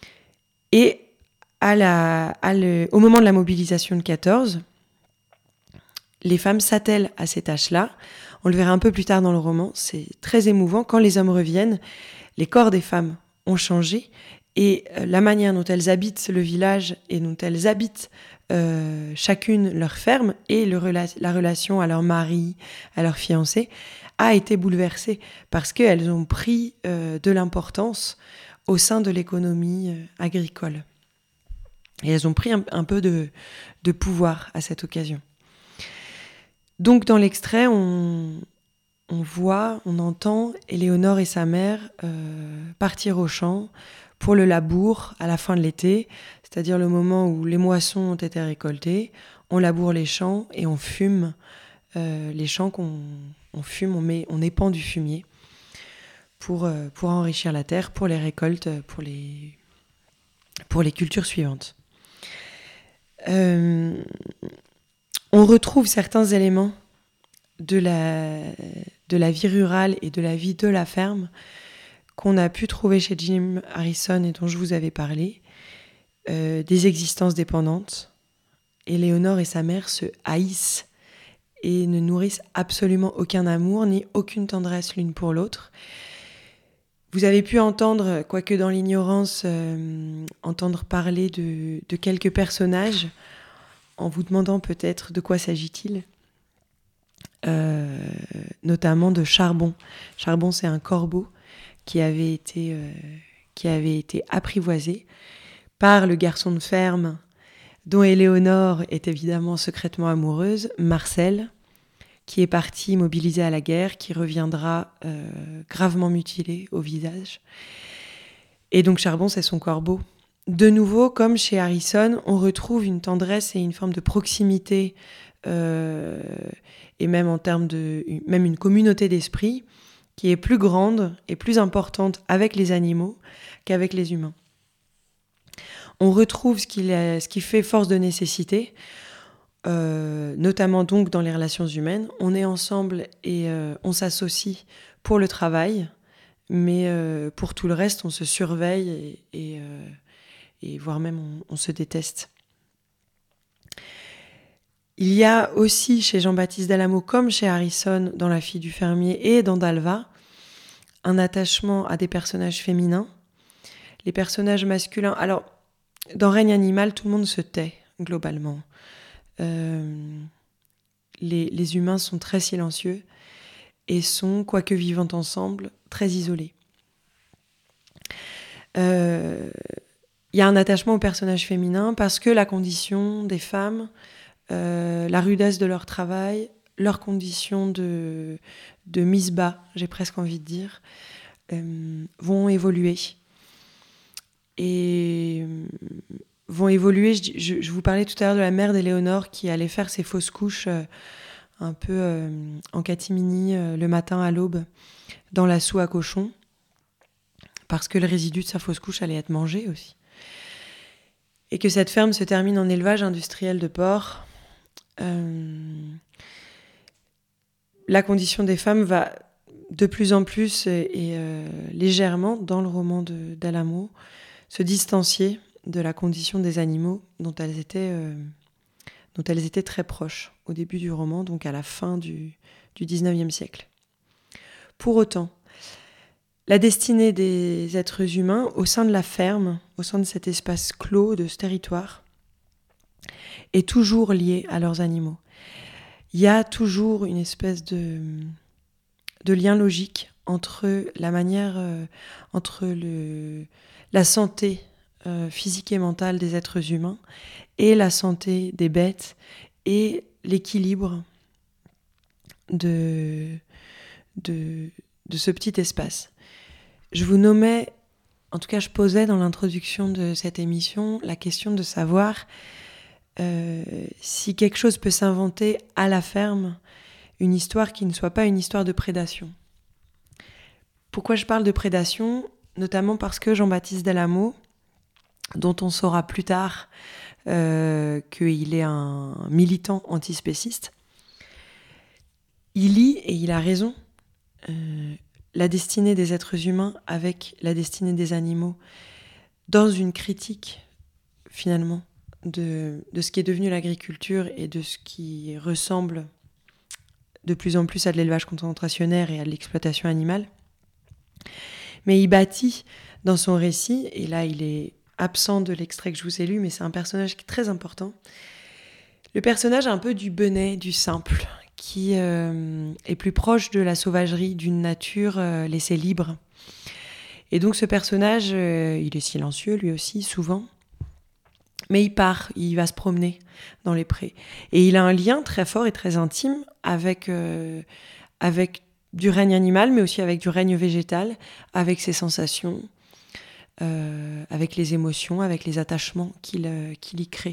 Et à la, à le, au moment de la mobilisation de quatorze, les femmes s'attellent à ces tâches-là. On le verra un peu plus tard dans le roman, c'est très émouvant. Quand les hommes reviennent, les corps des femmes ont changé et la manière dont elles habitent le village et dont elles habitent euh, chacune leur ferme et le rela- la relation à leur mari, à leur fiancé a été bouleversée parce qu'elles ont pris euh, de l'importance au sein de l'économie euh, agricole. Et elles ont pris un, un peu de, de pouvoir à cette occasion. Donc dans l'extrait, on... On voit, on entend Éléonore et sa mère euh, partir au champ pour le labour à la fin de l'été, c'est-à-dire le moment où les moissons ont été récoltées, on laboure les champs et on fume euh, les champs qu'on on fume, on, met, on épand du fumier pour, euh, pour enrichir la terre, pour les récoltes, pour les, pour les cultures suivantes. Euh, on retrouve certains éléments de la, de la vie rurale et de la vie de la ferme qu'on a pu trouver chez Jim Harrison et dont je vous avais parlé, euh, des existences dépendantes. Éléonore et sa mère se haïssent et ne nourrissent absolument aucun amour ni aucune tendresse l'une pour l'autre. Vous avez pu entendre, quoique dans l'ignorance, euh, entendre parler de, de quelques personnages en vous demandant peut-être de quoi s'agit-il. Euh, notamment de Charbon. Charbon, c'est un corbeau qui avait été, euh, qui avait été apprivoisé par le garçon de ferme dont Éléonore est évidemment secrètement amoureuse, Marcel, qui est parti mobilisé à la guerre, qui reviendra euh, gravement mutilé au visage. Et donc Charbon, c'est son corbeau. De nouveau, comme chez Harrison, on retrouve une tendresse et une forme de proximité euh, et même en termes de, même une communauté d'esprit qui est plus grande et plus importante avec les animaux qu'avec les humains. On retrouve ce qui, ce qui fait force de nécessité, euh, notamment donc dans les relations humaines. On est ensemble et euh, on s'associe pour le travail, mais euh, pour tout le reste, on se surveille et, et, euh, et voire même on, on se déteste. Il y a aussi chez Jean-Baptiste Dell'Amo, comme chez Harrison dans La fille du fermier et dans Dalva, un attachement à des personnages féminins. Les personnages masculins... Alors, dans Règne animal, tout le monde se tait, globalement. Euh, les, les humains sont très silencieux et sont, quoique vivant ensemble, très isolés. Il euh, y a un attachement aux personnages féminins parce que la condition des femmes, euh, la rudesse de leur travail, leurs conditions de, de mise bas, j'ai presque envie de dire, euh, vont évoluer. Et vont évoluer, je, je, je vous parlais tout à l'heure de la mère d'Éléonore qui allait faire ses fausses couches euh, un peu euh, en catimini euh, le matin à l'aube dans la soue à cochon, parce que le résidu de sa fausse couche allait être mangé aussi. Et que cette ferme se termine en élevage industriel de porc. Euh, la condition des femmes va de plus en plus et, et euh, légèrement, dans le roman de Dell'Amo, se distancier de la condition des animaux dont elles étaient, euh, dont elles étaient très proches au début du roman, donc à la fin du, du dix-neuvième siècle. Pour autant, la destinée des êtres humains au sein de la ferme, au sein de cet espace clos, de ce territoire, est toujours liée à leurs animaux. Il y a toujours une espèce de, de lien logique entre la manière, euh, entre le, la santé euh, physique et mentale des êtres humains et la santé des bêtes et l'équilibre de, de, de ce petit espace. Je vous nommais, en tout cas je posais dans l'introduction de cette émission la question de savoir euh, si quelque chose peut s'inventer à la ferme, une histoire qui ne soit pas une histoire de prédation. Pourquoi je parle de prédation ? Notamment parce que Jean-Baptiste Dell'Amo, dont on saura plus tard euh, qu'il est un militant antispéciste, il lit, et il a raison, euh, la destinée des êtres humains avec la destinée des animaux dans une critique, finalement, de, de ce qui est devenu l'agriculture et de ce qui ressemble de plus en plus à de l'élevage concentrationnaire et à de l'exploitation animale. Mais il bâtit dans son récit, et là il est absent de l'extrait que je vous ai lu, mais c'est un personnage qui est très important, le personnage un peu du benet, du simple, qui euh, est plus proche de la sauvagerie, d'une nature euh, laissée libre. Et donc ce personnage, euh, il est silencieux lui aussi, souvent, mais il part, il va se promener dans les prés. Et il a un lien très fort et très intime avec, euh, avec du règne animal, mais aussi avec du règne végétal, avec ses sensations, euh, avec les émotions, avec les attachements qu'il, euh, qu'il y crée.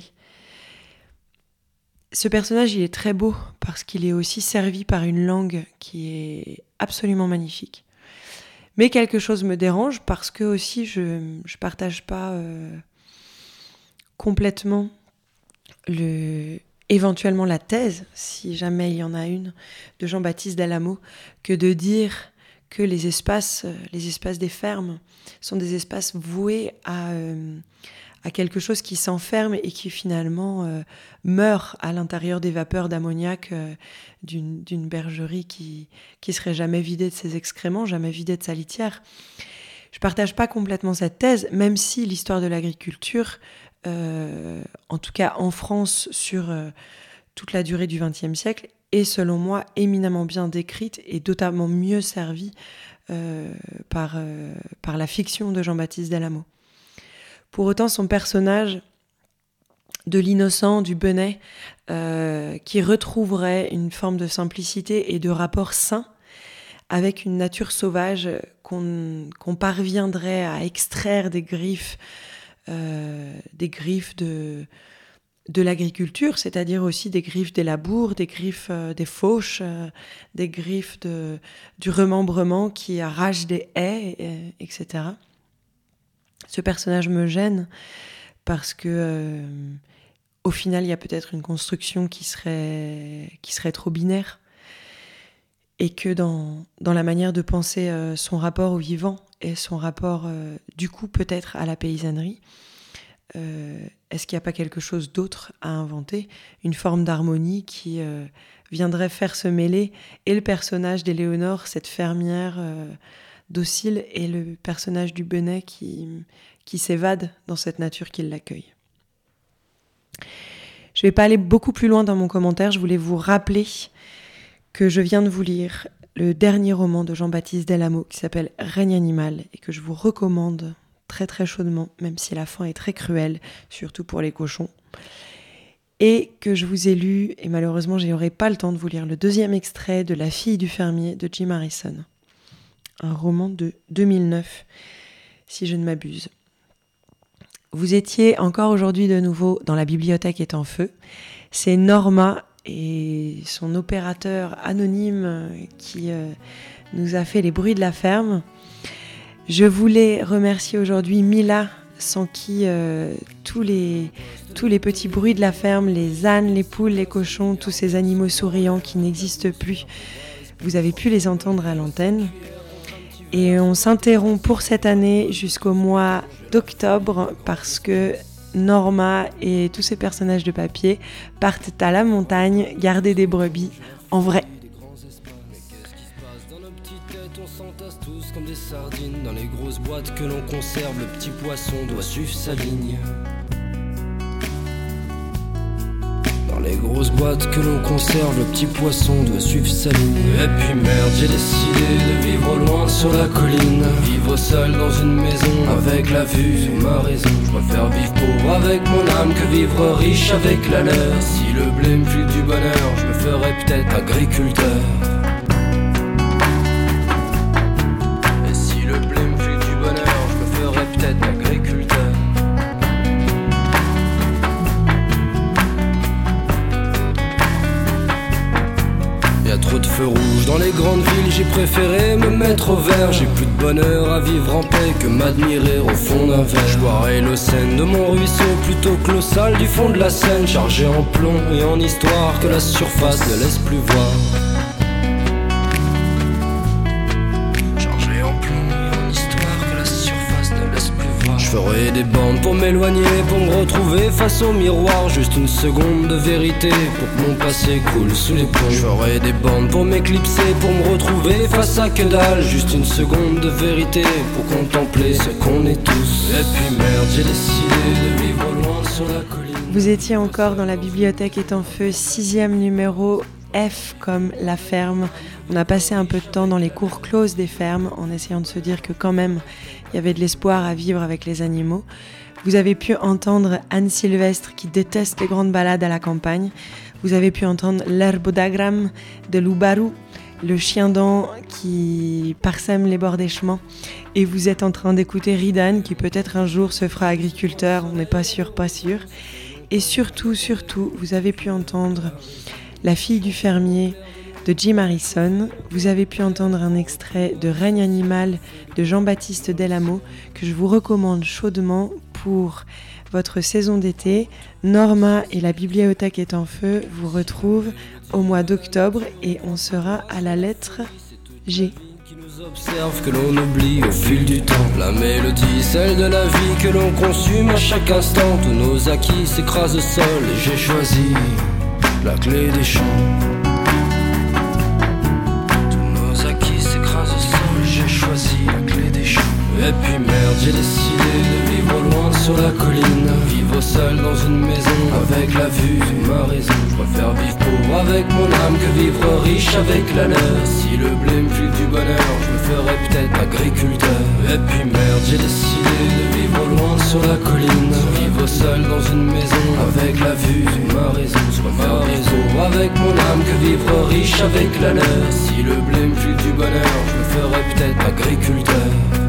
Ce personnage, il est très beau parce qu'il est aussi servi par une langue qui est absolument magnifique. Mais quelque chose me dérange parce que aussi je ne partage pas euh, complètement le... éventuellement la thèse, si jamais il y en a une, de Jean-Baptiste Dell'Amo, que de dire que les espaces, les espaces des fermes sont des espaces voués à, euh, à quelque chose qui s'enferme et qui finalement euh, meurt à l'intérieur des vapeurs d'ammoniac euh, d'une, d'une bergerie qui qui serait jamais vidée de ses excréments, jamais vidée de sa litière. Je partage pas complètement cette thèse, même si l'histoire de l'agriculture, Euh, en tout cas en France sur euh, toute la durée du vingtième siècle, est selon moi éminemment bien décrite et notamment mieux servie euh, par, euh, par la fiction de Jean-Baptiste Dell'Amo. Pour autant, son personnage de l'innocent, du benet, euh, qui retrouverait une forme de simplicité et de rapport sain avec une nature sauvage qu'on, qu'on parviendrait à extraire des griffes Euh, des griffes de, de l'agriculture, c'est-à-dire aussi des griffes des labours, des griffes euh, des fauches, euh, des griffes de, du remembrement qui arrache des haies, et, etc. Ce personnage me gêne parce que euh, au final, il y a peut-être une construction qui serait, qui serait trop binaire et que dans, dans la manière de penser euh, son rapport au vivant et son rapport, euh, du coup, peut-être à la paysannerie, euh, est-ce qu'il n'y a pas quelque chose d'autre à inventer, une forme d'harmonie qui euh, viendrait faire se mêler et le personnage d'Éléonore, cette fermière euh, docile, et le personnage du Benet qui, qui s'évade dans cette nature qui l'accueille. Je ne vais pas aller beaucoup plus loin dans mon commentaire, je voulais vous rappeler que je viens de vous lire le dernier roman de Jean-Baptiste Del-Amo qui s'appelle Règne animal et que je vous recommande très très chaudement, même si la fin est très cruelle, surtout pour les cochons. Et que je vous ai lu, et malheureusement je n'aurai pas le temps de vous lire le deuxième extrait de La fille du fermier de Jim Harrison. Un roman de deux mille neuf, si je ne m'abuse. Vous étiez encore aujourd'hui de nouveau dans La bibliothèque est en feu. C'est Norma et son opérateur anonyme qui euh, nous a fait les bruits de la ferme. Je voulais remercier aujourd'hui Mila, sans qui euh, tous, les, tous les petits bruits de la ferme, les ânes, les poules, les cochons, tous ces animaux souriants qui n'existent plus, vous avez pu les entendre à l'antenne. Et on s'interrompt pour cette année jusqu'au mois d'octobre parce que Norma et tous ces personnages de papier partent à la montagne garder des brebis en vrai. On s'entasse tous comme des sardines dans les grosses boîtes que l'on conserve. Le petit poisson doit suivre sa ligne. Dans les grosses boîtes que l'on conserve, le petit poisson doit suivre sa ligne. Et puis merde, j'ai décidé de vivre loin sur la colline. Vivre seul dans une maison avec la vue sur ma raison. Je préfère vivre pauvre avec mon âme que vivre riche avec la leur. Si le blé me file du bonheur, je me ferais peut-être agriculteur. Et si le blé me file du bonheur, je me ferais peut-être agriculteur. Y'a trop de feux rouges dans les grandes villes, j'ai préféré me mettre au vert. J'ai plus de bonheur à vivre en paix que m'admirer au fond d'un verre. Je boirai l'eau saine de mon ruisseau plutôt que l'eau sale du fond de la Seine, chargée en plomb et en histoire que la surface ne laisse plus voir. Chargée en plomb et en histoire que la surface ne laisse plus voir. Je ferai des bandes pour m'éloigner, pour me retrouver face au miroir. Juste une seconde de vérité pour que mon passé coule sous les ponts. Je ferai des bandes pour m'éclipser, pour me retrouver face à que dalle. Juste une seconde de vérité pour contempler ce qu'on est tous. Et puis merde, j'ai décidé de vivre loin sur la colline. Vous étiez encore dans La bibliothèque est en feu, sixième numéro, F comme la ferme. On a passé un peu de temps dans les cours closes des fermes en essayant de se dire que quand même il y avait de l'espoir à vivre avec les animaux. Vous avez pu entendre Anne Sylvestre qui déteste les grandes balades à la campagne. Vous avez pu entendre l'herbodagramme de Loubarou, le chien-dent qui parsème les bords des chemins. Et vous êtes en train d'écouter Ridan qui peut-être un jour se fera agriculteur, on n'est pas sûr, pas sûr. Et surtout, surtout, vous avez pu entendre La fille du fermier de Jim Harrison. Vous avez pu entendre un extrait de Règne animal de Jean-Baptiste Del-Amo que je vous recommande chaudement pour votre saison d'été. Norma et La bibliothèque est en feu vous retrouvent au mois d'octobre et on sera à la lettre G. Observe que l'on oublie au fil du temps. La mélodie, celle de la vie que l'on consume à chaque instant. Tous nos acquis s'écrasent au sol et j'ai choisi la clé des champs. Tous nos acquis s'écrasent au sol et j'ai choisi la clé des champs. Et puis merde, j'ai décidé de vivre loin sur la colline. Vivre seul dans une maison avec la vue sur ma raison. Je préfère vivre pauvre avec mon âme que vivre riche avec la leur. Si le blé me file du bonheur, je me ferais peut-être agriculteur. Et puis merde, j'ai décidé de vivre loin sur la colline. Vivre seul dans une maison avec la vue sur ma raison. Je préfère vivre pauvre avec mon âme que vivre riche avec la leur. Si le blé me file du bonheur, je me ferais peut-être agriculteur.